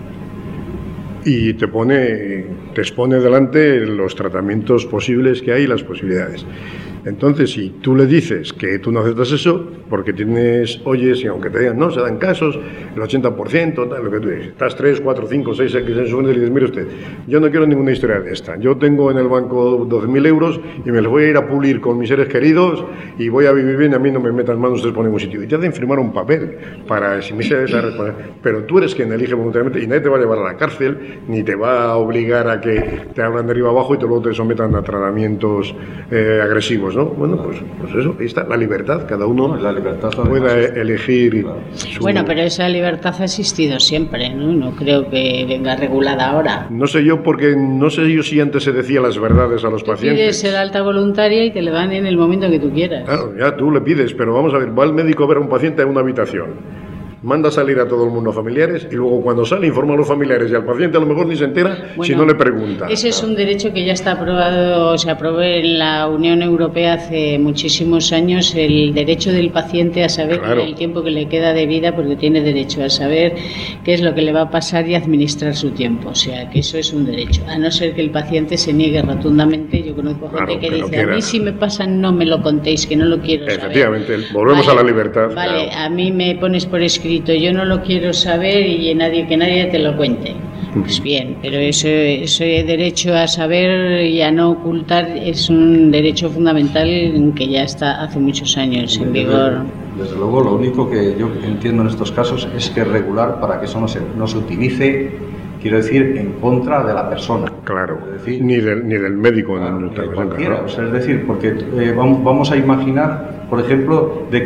Speaker 1: y te expone delante los tratamientos posibles que hay y las posibilidades. Entonces, si tú le dices que tú no aceptas eso, porque oyes, y aunque te digan, no, se dan casos, el 80%, tal, lo que tú dices, estás 3, 4, 5, 6 X en su cuenta y le dices, mire usted, yo no quiero ninguna historia de esta, yo tengo en el banco 12.000 euros y me los voy a ir a pulir con mis seres queridos y voy a vivir bien, a mí no me metan manos ustedes por ningún sitio. Y te hacen firmar un papel para eximirse de esa responsabilidad, pero tú eres quien elige voluntariamente y nadie te va a llevar a la cárcel, ni te va a obligar a que te hablan de arriba abajo y luego te sometan a tratamientos agresivos, ¿no? Bueno, pues eso, ahí está, la libertad, cada uno puede elegir.
Speaker 2: Bueno, pero esa libertad ha existido siempre, ¿no? No creo que venga regulada ahora.
Speaker 1: No sé yo, porque no sé yo si antes se decía las verdades a los pacientes.
Speaker 2: Pides el alta voluntaria y te le dan en el momento que tú quieras.
Speaker 1: Claro, ya tú le pides, pero vamos a ver, va el médico a ver a un paciente en una habitación. manda salir a todo el mundo a familiares y luego cuando sale informa a los familiares y al paciente a lo mejor ni se entera si no le pregunta.
Speaker 2: Ese es un derecho que ya está aprobado, se aprobó en la Unión Europea hace muchísimos años, el derecho del paciente a saber el tiempo que le queda de vida, porque tiene derecho a saber qué es lo que le va a pasar y administrar su tiempo. O sea, que eso es un derecho, a no ser que el paciente se niegue rotundamente. Yo conozco gente que dice, a mí si me pasa no me lo contéis, que no lo quiero saber.
Speaker 1: Efectivamente, volvemos a la libertad.
Speaker 2: Vale, claro. A mí me pones por escrito, yo no lo quiero saber y que nadie te lo cuente. Pues bien, pero ese derecho a saber y a no ocultar es un derecho fundamental que ya está hace muchos años en vigor.
Speaker 3: Desde luego, lo único que yo entiendo en estos casos es que regular para que eso no se utilice, quiero decir, en contra de la persona.
Speaker 1: Claro,
Speaker 3: es decir,
Speaker 1: ni del médico.
Speaker 3: Claro, de cualquiera, o sea, es decir, porque vamos a imaginar, por ejemplo, de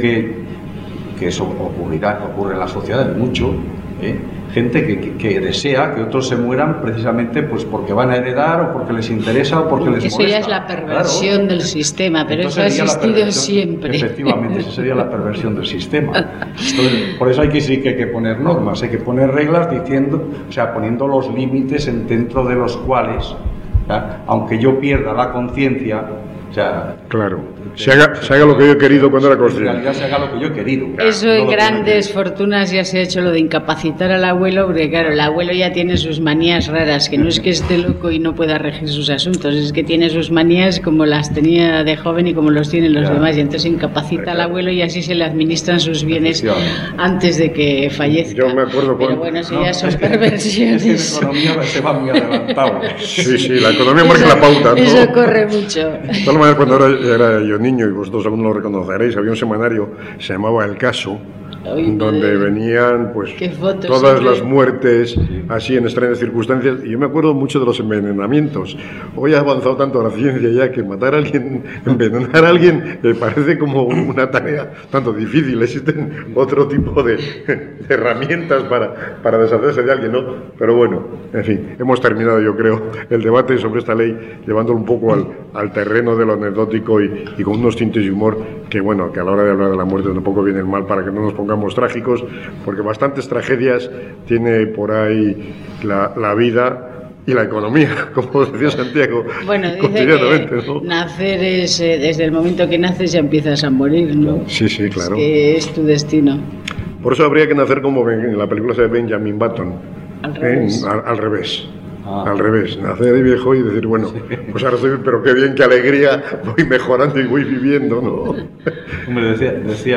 Speaker 3: que eso ocurre en la sociedad mucho, gente que desea que otros se mueran precisamente pues porque van a heredar o porque les interesa o porque les molesta.
Speaker 2: Eso ya es la perversión del sistema, pero entonces eso ha existido siempre.
Speaker 3: Efectivamente, esa sería la perversión del sistema. Entonces, por eso sí que hay que poner normas, hay que poner reglas poniendo los límites dentro de los cuales, aunque yo pierda la conciencia,
Speaker 1: claro, se haga lo que yo he querido cuando era consciente.
Speaker 3: En realidad se haga lo que yo he querido.
Speaker 2: Eso en grandes fortunas ya se ha hecho lo de incapacitar al abuelo, porque claro, el abuelo ya tiene sus manías raras, que no es que esté loco y no pueda regir sus asuntos, es que tiene sus manías como las tenía de joven y como los tienen los demás, y entonces incapacita al abuelo y así se le administran sus bienes antes de que fallezca.
Speaker 1: Yo me acuerdo
Speaker 2: pero bueno, eso ya son perversiones.
Speaker 3: Es que la economía se va muy adelantado.
Speaker 1: Sí, la economía marca la pauta, ¿no?
Speaker 2: Eso corre mucho.
Speaker 1: De todas maneras, cuando era yo niño, y vosotros aún lo reconoceréis, había un semanario, se llamaba El Caso, donde venían pues todas las muertes así en extrañas circunstancias, y yo me acuerdo mucho de los envenenamientos. Hoy ha avanzado tanto la ciencia ya que matar a alguien, envenenar a alguien, parece como una tarea tanto difícil. Existen otro tipo de herramientas para deshacerse de alguien, ¿no? Pero bueno, en fin, hemos terminado, yo creo, el debate sobre esta ley, llevándolo un poco al terreno de lo anecdótico y con unos tintes de humor que, bueno, que a la hora de hablar de la muerte tampoco viene el mal, para que no nos pongamos trágicos, porque bastantes tragedias tiene por ahí la vida y la economía, como decía Santiago.
Speaker 2: Bueno, dice que
Speaker 1: ¿no?
Speaker 2: Nacer es, desde el momento que naces ya empiezas a morir, ¿no?
Speaker 1: Sí, claro.
Speaker 2: Es que es tu destino.
Speaker 1: Por eso habría que nacer como en la película de Benjamin Button.
Speaker 2: Al revés.
Speaker 1: Al revés. Al revés, nacer de viejo y decir, bueno, pues ahora estoy, pero qué bien, qué alegría, voy mejorando y voy viviendo, ¿no?
Speaker 3: Hombre, decía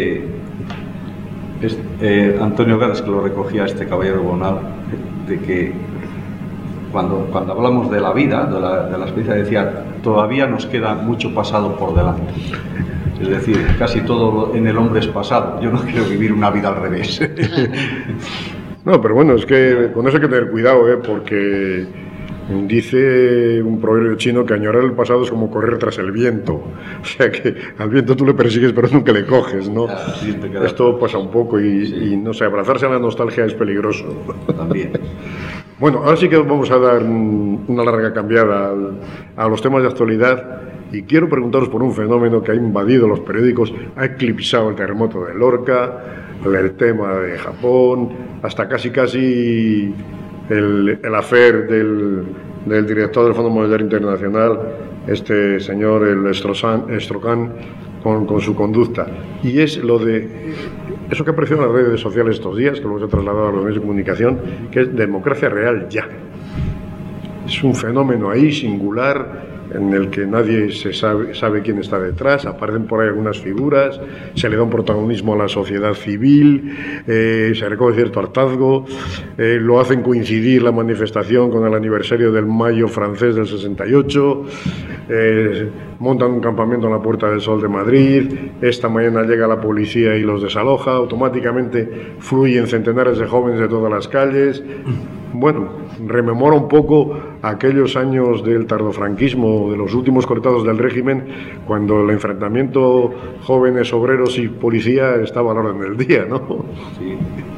Speaker 3: Antonio Gades, que lo recogía caballero Bonal, de que cuando hablamos de la vida, de la experiencia, decía, todavía nos queda mucho pasado por delante. Es decir, casi todo en el hombre es pasado. Yo no quiero vivir una vida al revés.
Speaker 1: No, pero bueno, es que con eso hay que tener cuidado, porque dice un proverbio chino que añorar el pasado es como correr tras el viento. O sea que al viento tú le persigues pero nunca le coges, ¿no? Esto pasa un poco y no sé, abrazarse a la nostalgia es peligroso.
Speaker 3: También.
Speaker 1: Bueno, ahora sí que vamos a dar una larga cambiada a los temas de actualidad. Y quiero preguntaros por un fenómeno que ha invadido los periódicos, ha eclipsado el terremoto de Lorca, el tema de Japón, hasta casi el affair del director del Fondo Monetario Internacional, este señor, el Strauss-Kahn, con su conducta. Y es lo de eso que apareció en las redes sociales estos días, que luego se ha trasladado a los medios de comunicación, que es democracia real ya. Es un fenómeno ahí singular, en el que nadie sabe quién está detrás, aparecen por ahí algunas figuras, se le da un protagonismo a la sociedad civil, se recoge cierto hartazgo, lo hacen coincidir la manifestación con el aniversario del Mayo francés del 68, montan un campamento en la Puerta del Sol de Madrid, esta mañana llega la policía y los desaloja, automáticamente fluyen centenares de jóvenes de todas las calles. Bueno, rememora un poco aquellos años del tardofranquismo, de los últimos cortados del régimen, cuando el enfrentamiento jóvenes, obreros y policía estaba a la orden del día, ¿no?
Speaker 3: Sí.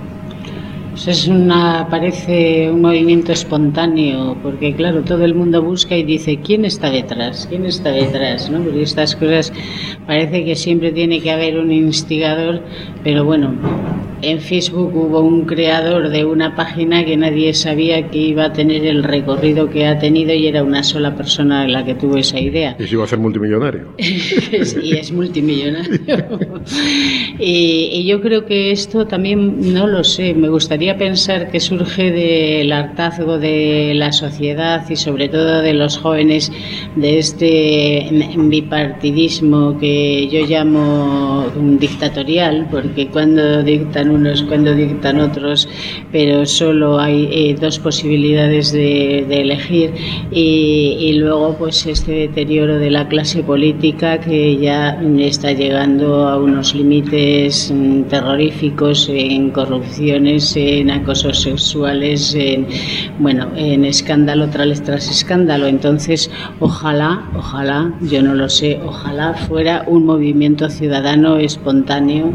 Speaker 2: Pues parece un movimiento espontáneo, porque claro, todo el mundo busca y dice, ¿quién está detrás? ¿Quién está detrás? ¿No? Porque estas cosas parece que siempre tiene que haber un instigador, pero bueno, en Facebook hubo un creador de una página que nadie sabía que iba a tener el recorrido que ha tenido y era una sola persona la que tuvo esa idea.
Speaker 1: Y se iba a hacer multimillonario.
Speaker 2: Y es multimillonario. Y yo creo que esto también, no lo sé, me gustaría pensar que surge del hartazgo de la sociedad y sobre todo de los jóvenes, de este bipartidismo que yo llamo dictatorial, porque cuando dictan unos, cuando dictan otros, pero solo hay dos posibilidades de elegir, y luego pues este deterioro de la clase política que ya está llegando a unos límites terroríficos en corrupciones, en acosos sexuales, en escándalo tras escándalo. Entonces ojalá, yo no lo sé, ojalá fuera un movimiento ciudadano espontáneo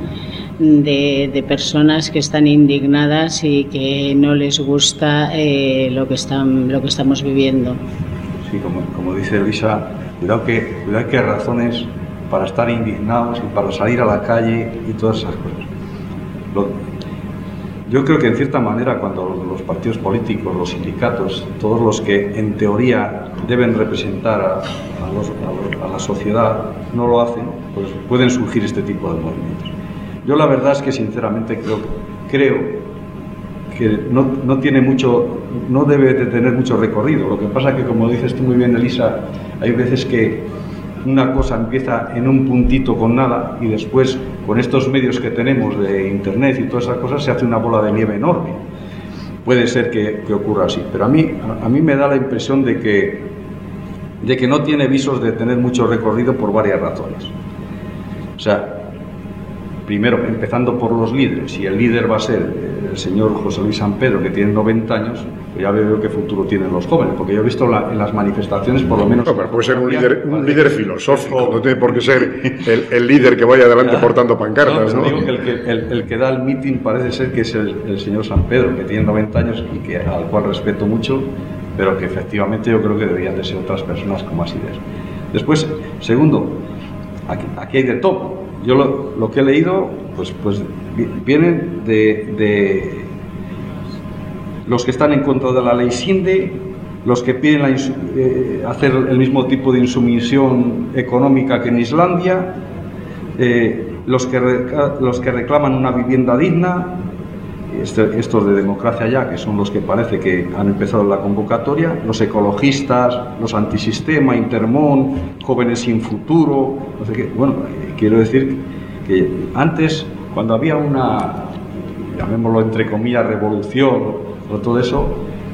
Speaker 2: de personas que están indignadas y que no les gusta lo que estamos viviendo.
Speaker 3: Sí, como dice Luisa, cuidado que hay razones para estar indignados y para salir a la calle y todas esas cosas. Yo creo que en cierta manera cuando los partidos políticos, los sindicatos, todos los que en teoría deben representar a la sociedad no lo hacen, pues pueden surgir este tipo de movimientos. Yo la verdad es que sinceramente creo que no tiene mucho, no debe de tener mucho recorrido. Lo que pasa es que, como dices tú muy bien, Elisa, hay veces que una cosa empieza en un puntito con nada y después con estos medios que tenemos de internet y todas esas cosas se hace una bola de nieve enorme. Puede ser que ocurra así, pero a mí me da la impresión de que no tiene visos de tener mucho recorrido por varias razones. O sea, primero, empezando por los líderes, si el líder va a ser el señor José Luis San Pedro, que tiene 90 años, pues ya veo qué futuro tienen los jóvenes, porque yo he visto en las manifestaciones, por lo menos...
Speaker 1: No, pero puede ser un líder filosófico, no tiene por qué ser el líder que vaya adelante portando pancartas, ¿no?
Speaker 3: Digo que el que da el mitin parece ser que es el señor San Pedro, que tiene 90 años y al cual respeto mucho, pero que efectivamente yo creo que deberían de ser otras personas con más ideas. Después, segundo, aquí hay de todo. Yo lo que he leído, pues vienen de los que están en contra de la ley Sinde, los que piden hacer el mismo tipo de insumisión económica que en Islandia, los que reclaman una vivienda digna, estos de Democracia Ya, que son los que parece que han empezado la convocatoria, los ecologistas, los antisistema, Intermón, Jóvenes sin Futuro, no sé qué. Bueno, quiero decir que antes, cuando había una, llamémoslo entre comillas, revolución o todo eso,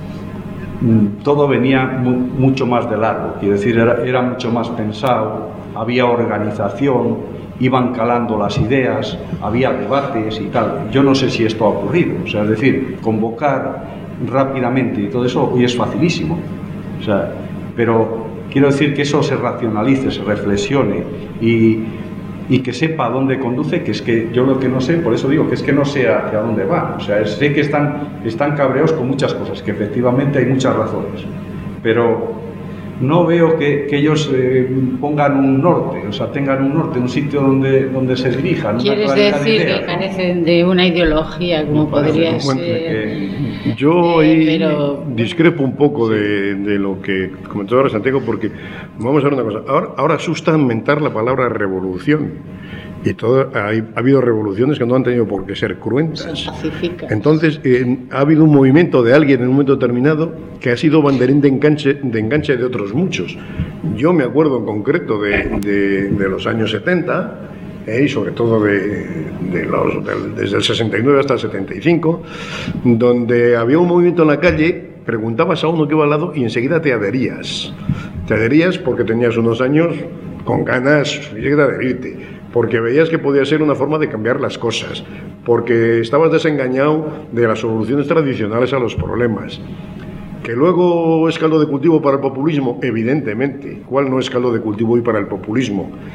Speaker 3: todo venía mucho más de largo, quiero decir, era mucho más pensado, había organización, iban calando las ideas, había debates y tal. Yo no sé si esto ha ocurrido, o sea, es decir, convocar rápidamente y todo eso hoy es facilísimo, o sea, pero quiero decir que eso se racionalice, se reflexione y que sepa a dónde conduce, que es que yo lo que no sé, por eso digo que es que no sé hacia dónde van, o sea, sé que están cabreados con muchas cosas, que efectivamente hay muchas razones, pero no veo que ellos pongan un norte, o sea, tengan un norte, un sitio donde se dirijan.
Speaker 2: ¿Quieres decir que carecen de una ideología, como podría ser?
Speaker 1: Yo ahí discrepo un poco de lo que comentó ahora Santiago, porque vamos a ver una cosa. Ahora asusta mentar la palabra revolución. Y ha habido revoluciones que no han tenido por qué ser cruentas. Entonces, ha habido un movimiento de alguien en un momento determinado que ha sido banderín de enganche de otros muchos. Yo me acuerdo en concreto de los años 70, y sobre todo desde el 69 hasta el 75, donde había un movimiento en la calle, preguntabas a uno que iba al lado y enseguida te adherías. Te adherías porque tenías unos años con ganas de adherirte, porque veías que podía ser una forma de cambiar las cosas, porque estabas desengañado de las soluciones tradicionales a los problemas. Que luego es caldo de cultivo para el populismo, evidentemente. ¿Cuál no es caldo de cultivo hoy para el populismo?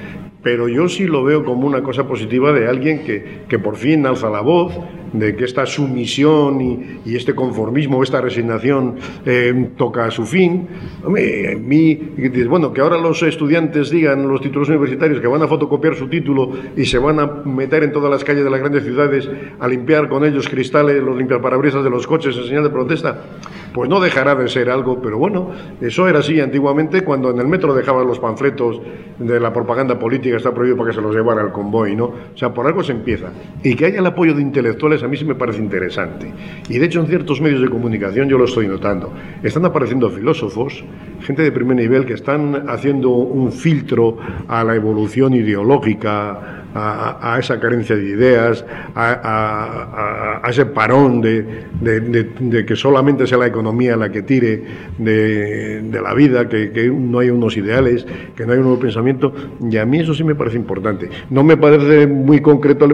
Speaker 1: pero yo sí lo veo como una cosa positiva de alguien que por fin alza la voz, de que esta sumisión y este conformismo, esta resignación toca a su fin. Hombre, bueno, que ahora los estudiantes digan, los títulos universitarios, que van a fotocopiar su título y se van a meter en todas las calles de las grandes ciudades a limpiar con ellos cristales, los limpiaparabrisas de los coches en señal de protesta, pues no dejará de ser algo, pero bueno, eso era así antiguamente, cuando en el metro dejaban los panfletos de la propaganda política, está prohibido para que se los llevara el convoy, ¿no? O sea, por algo se empieza. Y que haya el apoyo de intelectuales a mí sí me parece interesante. Y de hecho en ciertos medios de comunicación yo lo estoy notando. Están apareciendo filósofos, gente de primer nivel, que están haciendo un filtro a la evolución ideológica, a esa carencia de ideas, a ese parón de que solamente sea la economía la que tire de la vida, que no hay unos ideales, que no hay un nuevo pensamiento, y a mí eso sí me parece importante. No me parece muy concreto,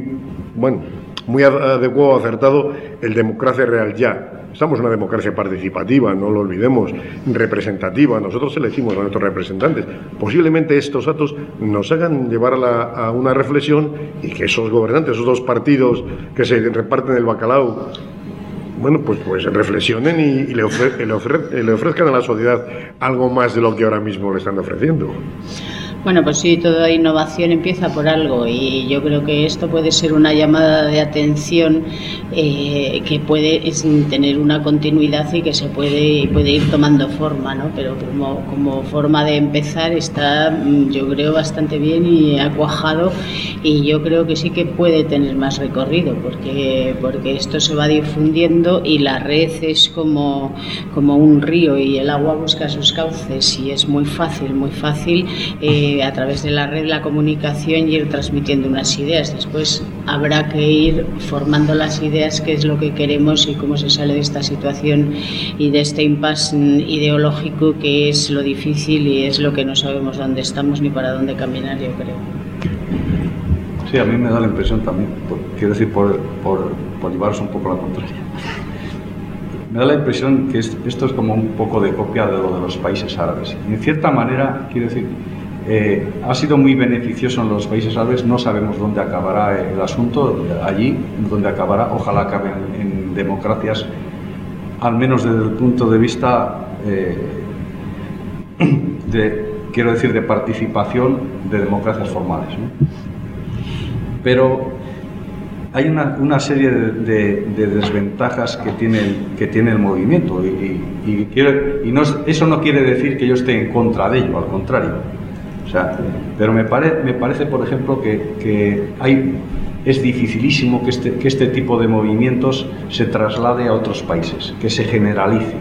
Speaker 1: muy adecuado, acertado el democracia real ya. Estamos en una democracia participativa, no lo olvidemos, representativa. Nosotros elegimos a nuestros representantes. Posiblemente estos actos nos hagan llevar a una reflexión y que esos gobernantes, esos dos partidos que se reparten el bacalao, bueno, pues reflexionen y le ofrezcan a la sociedad algo más de lo que ahora mismo le están ofreciendo.
Speaker 2: Bueno, pues sí, toda innovación empieza por algo y yo creo que esto puede ser una llamada de atención que puede tener una continuidad y que se puede ir tomando forma, ¿no? Pero como forma de empezar está, yo creo, bastante bien y ha cuajado, y yo creo que sí que puede tener más recorrido porque esto se va difundiendo y la red es como un río y el agua busca sus cauces y es muy fácil a través de la red, la comunicación, y ir transmitiendo unas ideas. Después habrá que ir formando las ideas, qué es lo que queremos y cómo se sale de esta situación y de este impasse ideológico, que es lo difícil y es lo que no sabemos dónde estamos ni para dónde caminar, yo creo.
Speaker 3: Sí, a mí me da la impresión también, quiero decir, por llevaros un poco a la contraria. Me da la impresión que esto es como un poco de copia de lo de los países árabes. En cierta manera, quiero decir, ha sido muy beneficioso en los países árabes. No sabemos dónde acabará el asunto allí, dónde acabará. Ojalá acabe en democracias, al menos desde el punto de vista de participación, de democracias formales, ¿no? Pero hay una serie de desventajas que tiene el movimiento eso no quiere decir que yo esté en contra de ello, al contrario. O sea, pero me parece, por ejemplo, que es dificilísimo que este tipo de movimientos se traslade a otros países, que se generalice.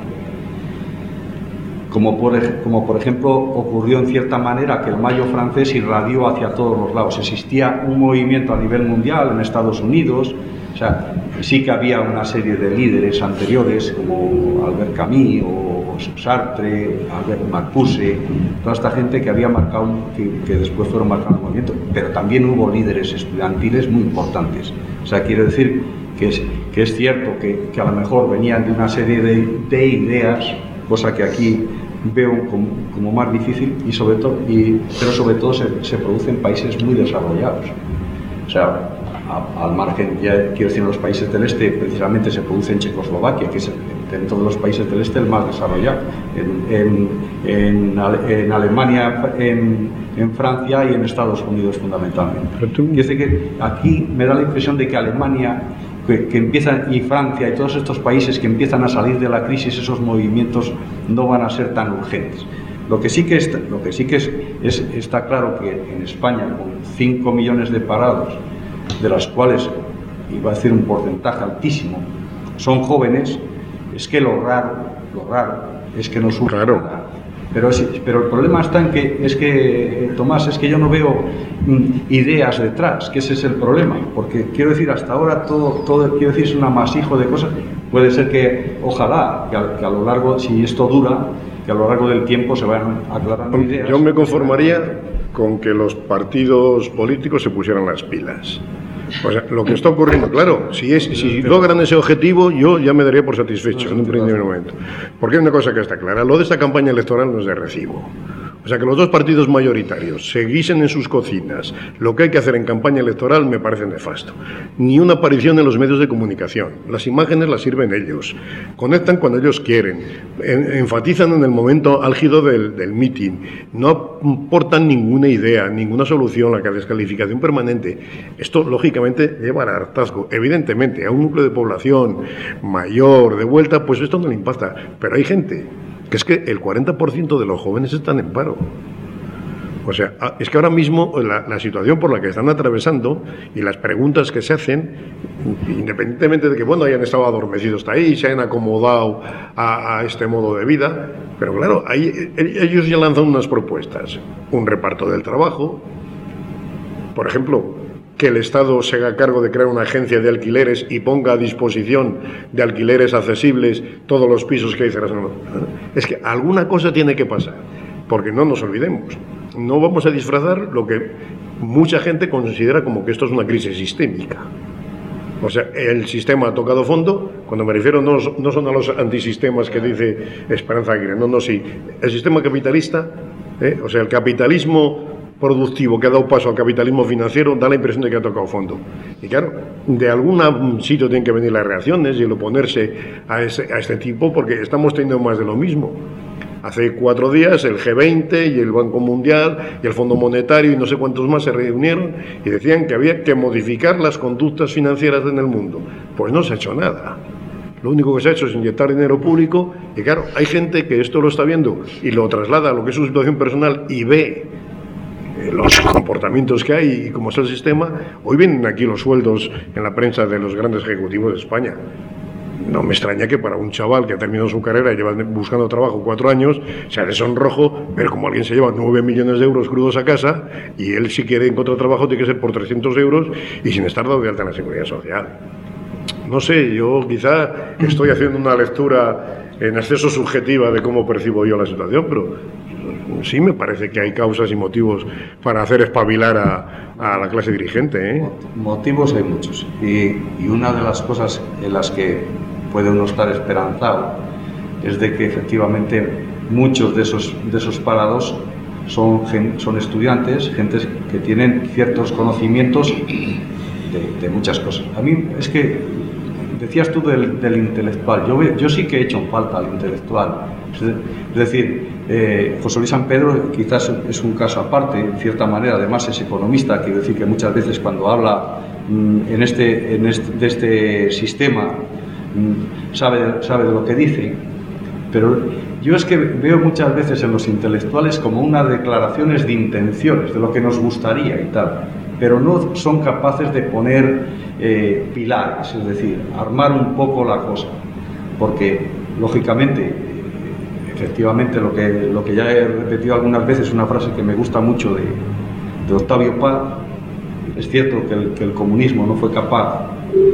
Speaker 3: Como por ejemplo ocurrió en cierta manera que el Mayo francés irradió hacia todos los lados. Existía un movimiento a nivel mundial en Estados Unidos. O sea, sí que había una serie de líderes anteriores como Albert Camus o Sartre, Albert Marcuse, toda esta gente que había marcado, que después fueron marcando el movimiento, pero también hubo líderes estudiantiles muy importantes. O sea, quiero decir que es cierto que a lo mejor venían de una serie de ideas, cosa que aquí veo como más difícil, pero sobre todo se produce en países muy desarrollados. O sea, al margen, ya quiero decir, en los países del este, precisamente se produce en Checoslovaquia, que es dentro de los países del este el más desarrollado, en Alemania, en Francia y en Estados Unidos fundamentalmente. Quiero decir que aquí me da la impresión de que Alemania, que empiezan, y Francia y todos estos países que empiezan a salir de la crisis, esos movimientos no van a ser tan urgentes. Lo que sí que está claro que en España, con 5 millones de parados, de las cuales, iba a decir un porcentaje altísimo, son jóvenes, es que lo raro es que no surge nada. Pero el problema está en que, Tomás, es que yo no veo ideas detrás, que ese es el problema, porque quiero decir, hasta ahora todo quiero decir, es un amasijo de cosas. Puede ser que, ojalá, que a lo largo, si esto dura, que a lo largo del tiempo se vayan aclarando ideas.
Speaker 1: Yo me conformaría con que los partidos políticos se pusieran las pilas. O sea, lo que está ocurriendo, claro, si logran ese objetivo, yo ya me daría por satisfecho en un primer momento. Porque hay una cosa que está clara: lo de esta campaña electoral no es de recibo. O O sea, que los dos partidos mayoritarios se guisen en sus cocinas lo que hay que hacer en campaña electoral me parece nefasto. Ni una aparición en los medios de comunicación. Las imágenes las sirven ellos. Conectan cuando ellos quieren. Enfatizan en el momento álgido del mitin. No aportan ninguna idea, ninguna solución a la descalificación permanente. Esto, lógicamente, lleva al hartazgo. Evidentemente, a un núcleo de población mayor, de vuelta, pues esto no le impacta. Pero hay gente que es que el 40% de los jóvenes están en paro. O sea, es que ahora mismo la situación por la que están atravesando y las preguntas que se hacen, independientemente de que, bueno, hayan estado adormecidos hasta ahí, se hayan acomodado a este modo de vida, pero claro, ellos ya lanzan unas propuestas. Un reparto del trabajo, por ejemplo, que el Estado se haga cargo de crear una agencia de alquileres y ponga a disposición de alquileres accesibles todos los pisos que hay cerrados. Es que alguna cosa tiene que pasar, porque no nos olvidemos, no vamos a disfrazar lo que mucha gente considera como que esto es una crisis sistémica. O sea, el sistema ha tocado fondo. Cuando me refiero no son a los antisistemas que dice Esperanza Aguirre, no, sí. El sistema capitalista, o sea, el capitalismo productivo que ha dado paso al capitalismo financiero da la impresión de que ha tocado fondo. Y claro, de algún sitio tienen que venir las reacciones y el oponerse a este tipo, porque estamos teniendo más de lo mismo. Hace 4 días el G20 y el Banco Mundial y el Fondo Monetario y no sé cuántos más se reunieron y decían que había que modificar las conductas financieras en el mundo. Pues no se ha hecho nada. Lo único que se ha hecho es inyectar dinero público y claro, hay gente que esto lo está viendo y lo traslada a lo que es su situación personal y ve los comportamientos que hay y cómo es el sistema. Hoy vienen aquí los sueldos en la prensa de los grandes ejecutivos de España. No me extraña que para un chaval que ha terminado su carrera y lleva buscando trabajo 4 años, sea de sonrojo ver cómo alguien se lleva 9 millones de euros crudos a casa y él, si quiere encontrar trabajo, tiene que ser por 300 euros y sin estar dado de alta en la Seguridad Social. No sé, yo quizá estoy haciendo una lectura en exceso subjetiva de cómo percibo yo la situación, pero sí me parece que hay causas y motivos para hacer espabilar a la clase dirigente, ¿eh?
Speaker 3: Motivos hay muchos. Y una de las cosas en las que puede uno estar esperanzado es de que efectivamente muchos de esos parados son estudiantes, gente que tienen ciertos conocimientos de muchas cosas. A mí es que decías tú del intelectual. Yo sí que he hecho en falta al intelectual. Es decir, José Luis San Pedro quizás es un caso aparte, en cierta manera, además es economista, quiero decir que muchas veces cuando habla de este sistema sabe de lo que dice, pero yo es que veo muchas veces en los intelectuales como unas declaraciones de intenciones, de lo que nos gustaría y tal, pero no son capaces de poner pilares, es decir, armar un poco la cosa, porque lógicamente, efectivamente, lo que ya he repetido algunas veces, una frase que me gusta mucho de Octavio Paz, es cierto que el comunismo no fue capaz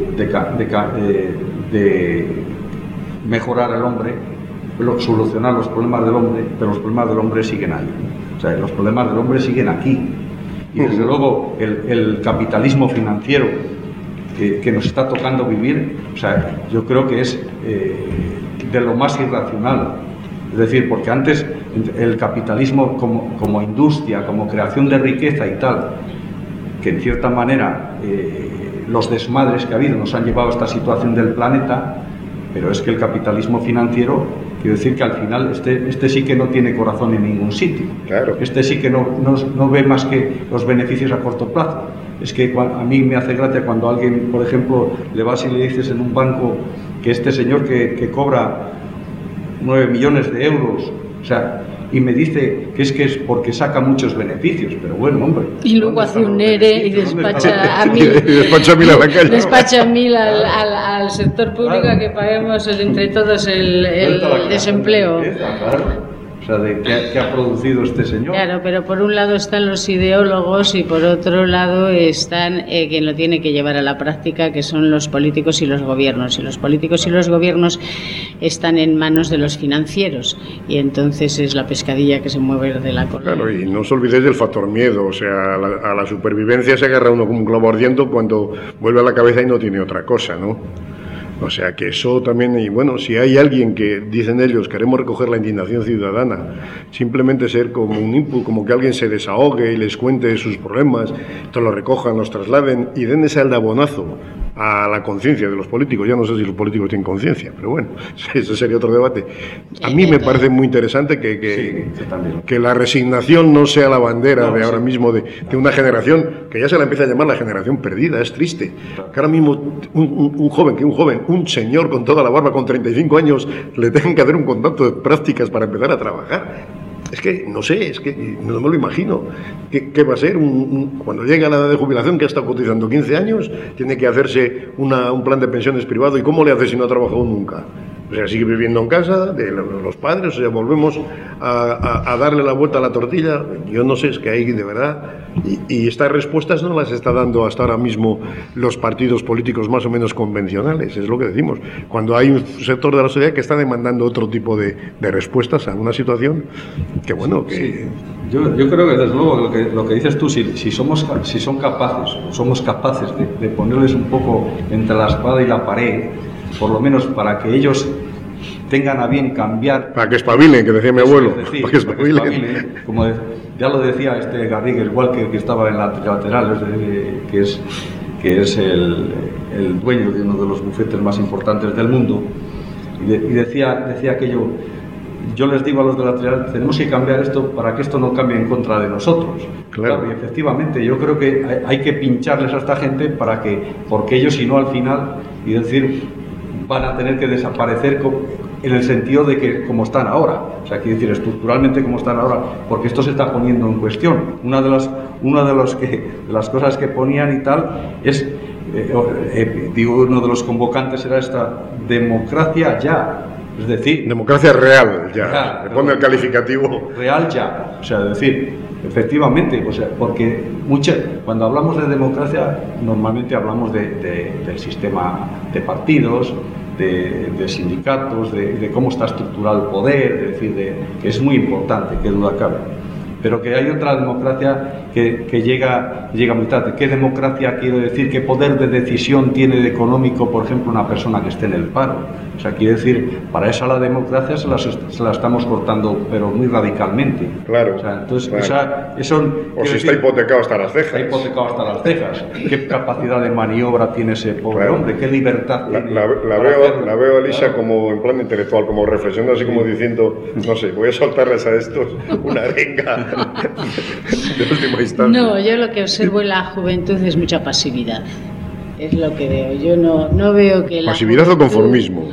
Speaker 3: de mejorar al hombre, solucionar los problemas del hombre, pero los problemas del hombre siguen ahí. O sea, los problemas del hombre siguen aquí. Y desde luego el capitalismo financiero que nos está tocando vivir, o sea, yo creo que es de lo más irracional. Es decir, porque antes el capitalismo como industria, como creación de riqueza y tal, que en cierta manera los desmadres que ha habido nos han llevado a esta situación del planeta, pero es que el capitalismo financiero, quiero decir que al final este sí que no tiene corazón en ningún sitio.
Speaker 1: Claro.
Speaker 3: Este sí que no ve más que los beneficios a corto plazo. Es que a mí me hace gracia cuando alguien, por ejemplo, le vas y le dices en un banco que este señor que cobra 9 millones de euros, o sea, y me dice que es porque saca muchos beneficios, pero bueno, hombre.
Speaker 2: Y luego hace un ERE y despacha a mil.
Speaker 1: Y despacha a mil a la calle.
Speaker 2: Despacha a mil al sector público, claro, a que paguemos entre todos el desempleo.
Speaker 3: Claro. O sea, de qué ha producido este señor.
Speaker 2: Claro, pero por un lado están los ideólogos y por otro lado están quien lo tiene que llevar a la práctica, que son los políticos y los gobiernos. Y los políticos y los gobiernos están en manos de los financieros y entonces es la pescadilla que se mueve de la cola.
Speaker 1: Claro, y no os olvidéis del factor miedo. O sea, a la supervivencia se agarra uno como un globo ardiendo cuando vuelve a la cabeza y no tiene otra cosa, ¿no? O sea que eso también, y bueno, si hay alguien que, dicen ellos, queremos recoger la indignación ciudadana, simplemente ser como un input, como que alguien se desahogue y les cuente sus problemas, te lo recojan, los trasladen y den ese aldabonazo a la conciencia de los políticos. Ya no sé si los políticos tienen conciencia, pero bueno, ese sería otro debate. A mí me parece muy interesante que la resignación no sea la bandera de ahora mismo de una generación que ya se la empieza a llamar la generación perdida. Es triste que ahora mismo un señor con toda la barba con 35 años le tengan que hacer un contacto de prácticas para empezar a trabajar. Es que, no sé, es que no me lo imagino. ¿Qué va a ser? Cuando llegue a la edad de jubilación, que ha estado cotizando 15 años, tiene que hacerse un plan de pensiones privado. ¿Y cómo le hace si no ha trabajado nunca? O sea, sigue viviendo en casa de los padres, o sea, volvemos a darle la vuelta a la tortilla. Yo no sé, es que hay de verdad... Y estas respuestas no las está dando hasta ahora mismo los partidos políticos más o menos convencionales, es lo que decimos. Cuando hay un sector de la sociedad que está demandando otro tipo de respuestas a una situación que, bueno, que...
Speaker 3: Sí. Yo creo que, desde luego, lo que dices tú, si somos capaces de ponerles un poco entre la espada y la pared, por lo menos para que ellos tengan a bien cambiar...
Speaker 1: Para que espabilen, que decía mi abuelo. Para que espabilen.
Speaker 3: Como ya lo decía Garrigues Walker, que estaba en la lateral, que es el dueño de uno de los bufetes más importantes del mundo, y decía aquello: yo les digo a los de la lateral, tenemos que cambiar esto para que esto no cambie en contra de nosotros. Claro, y efectivamente, yo creo que hay que pincharles a esta gente porque ellos, si no, al final, y decir, van a tener que desaparecer en el sentido de que como están ahora, o sea, quiero decir, estructuralmente como están ahora, porque esto se está poniendo en cuestión. Una de las cosas que ponían y tal es, uno de los convocantes era esta: democracia ya. Es decir,
Speaker 1: democracia real ya, le pone el calificativo
Speaker 3: real ya, o sea, es decir, efectivamente, o sea, porque cuando hablamos de democracia normalmente hablamos del sistema de partidos, de sindicatos, de cómo está estructurado el poder, es decir, que es muy importante, qué duda cabe, pero que hay otra democracia que llega muy tarde. ¿Qué democracia quiero decir? ¿Qué poder de decisión tiene de económico, por ejemplo, una persona que esté en el paro? O sea, quiere decir, para eso a la democracia se la estamos cortando, pero muy radicalmente.
Speaker 1: Claro.
Speaker 3: O sea, entonces,
Speaker 1: claro.
Speaker 3: eso
Speaker 1: está hipotecado hasta las cejas.
Speaker 3: Está hipotecado hasta las cejas. ¿Qué capacidad de maniobra tiene ese pobre hombre? ¿Qué libertad tiene?
Speaker 1: La veo, Elisa, como en plan intelectual, como reflexionando, así como diciendo, no sé, voy a soltarles a estos una arenga de última instancia.
Speaker 2: No, yo lo que observo en la juventud es mucha pasividad. Es lo que veo. Yo no veo que la
Speaker 1: ¿Pasividad o conformismo?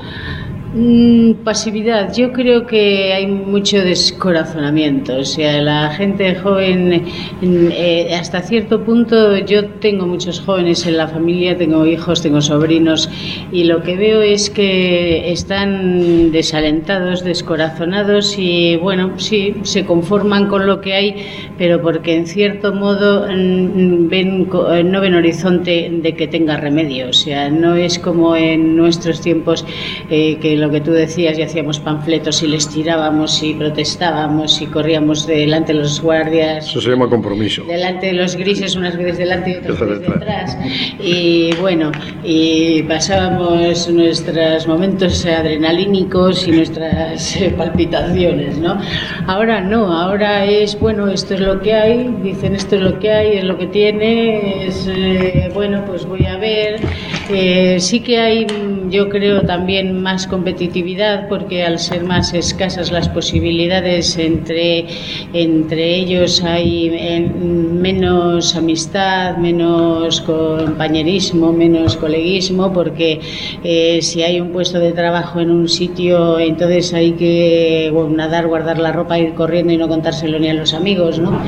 Speaker 2: Pasividad. Yo creo que hay mucho descorazonamiento. O sea, la gente joven, hasta cierto punto, yo tengo muchos jóvenes en la familia, tengo hijos, tengo sobrinos, y lo que veo es que están desalentados, descorazonados, y bueno, sí, se conforman con lo que hay, pero porque en cierto modo no ven horizonte de que tenga remedio. O sea, no es como en nuestros tiempos, que lo que tú decías, y hacíamos panfletos y les tirábamos y protestábamos y corríamos delante de los guardias.
Speaker 1: Eso se llama compromiso.
Speaker 2: Delante de los grises, unas veces delante y otras veces detrás. Y bueno, y pasábamos nuestros momentos adrenalínicos y nuestras palpitaciones, ¿no? Ahora no, ahora es, bueno, esto es lo que hay, dicen esto es lo que hay, es lo que tiene, es, bueno, pues voy a ver. Sí que hay, yo creo, también más competitividad, porque al ser más escasas las posibilidades entre ellos hay menos amistad, menos compañerismo, menos coleguismo, porque si hay un puesto de trabajo en un sitio, entonces hay que nadar, guardar la ropa, ir corriendo y no contárselo ni a los amigos, ¿no?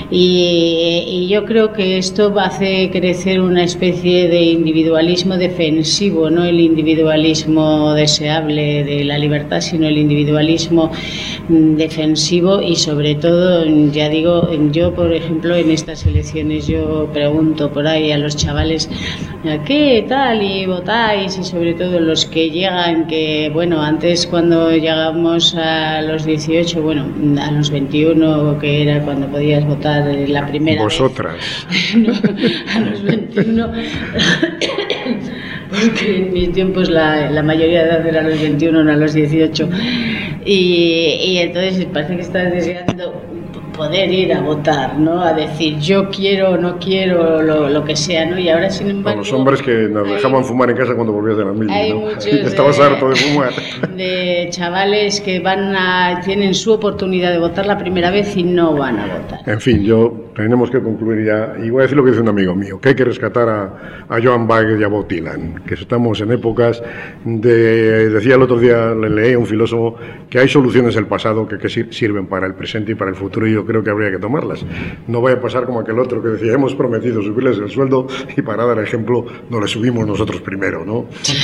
Speaker 2: Y yo creo que esto hace crecer una especie de individualismo defensivo, no el individualismo deseable de la libertad, sino el individualismo defensivo. Y sobre todo, ya digo, yo por ejemplo en estas elecciones yo pregunto por ahí a los chavales ¿qué tal? Y votáis, y sobre todo los que llegan, que bueno, antes cuando llegamos a los 18, bueno, a los 21, que era cuando podías votar la primera
Speaker 1: vosotras
Speaker 2: vez. No, a los 21 porque en mis tiempos la mayoría de edad era a los 21, no a los 18. Y entonces parece que estás deseando poder ir a votar, ¿no? A decir yo quiero o no quiero, lo que sea, ¿no? Y ahora, sin embargo...
Speaker 1: A los hombres que nos dejaban fumar en casa cuando volvías de las mil,
Speaker 2: hay
Speaker 1: ¿no?
Speaker 2: muchos
Speaker 1: Estabas harto de fumar.
Speaker 2: De chavales que tienen su oportunidad de votar la primera vez y no van a votar.
Speaker 1: En fin, tenemos que concluir ya, y voy a decir lo que dice un amigo mío, que hay que rescatar a Joan Baez y a Bob Dylan, que estamos en épocas decía el otro día, le leí a un filósofo, que hay soluciones del pasado que sirven para el presente y para el futuro, y yo creo que habría que tomarlas. No vaya a pasar como aquel otro que decía, hemos prometido subirles el sueldo y para dar ejemplo no le subimos nosotros primero, ¿no?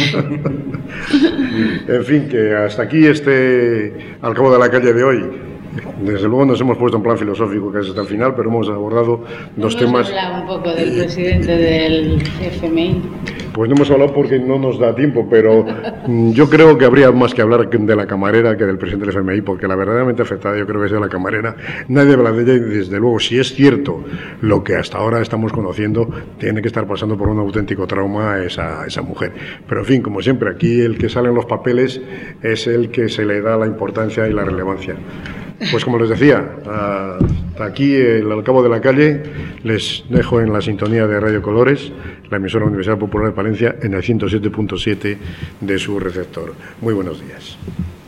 Speaker 1: En fin, que hasta aquí al cabo de la calle de hoy. Desde luego nos hemos puesto en plan filosófico casi hasta el final, pero hemos abordado dos temas.
Speaker 2: Hemos hablado un poco del presidente del FMI.
Speaker 1: Pues no hemos hablado porque no nos da tiempo, pero yo creo que habría más que hablar de la camarera que del presidente del FMI, porque la verdaderamente afectada yo creo que es de la camarera. Nadie habla de ella y desde luego, si es cierto lo que hasta ahora estamos conociendo, tiene que estar pasando por un auténtico trauma esa mujer. Pero en fin, como siempre, aquí el que sale en los papeles es el que se le da la importancia y la relevancia. Pues como les decía, hasta aquí al cabo de la calle, les dejo en la sintonía de Radio Colores, la emisora Universidad Popular de Palencia, en el 107.7 de su receptor. Muy buenos días.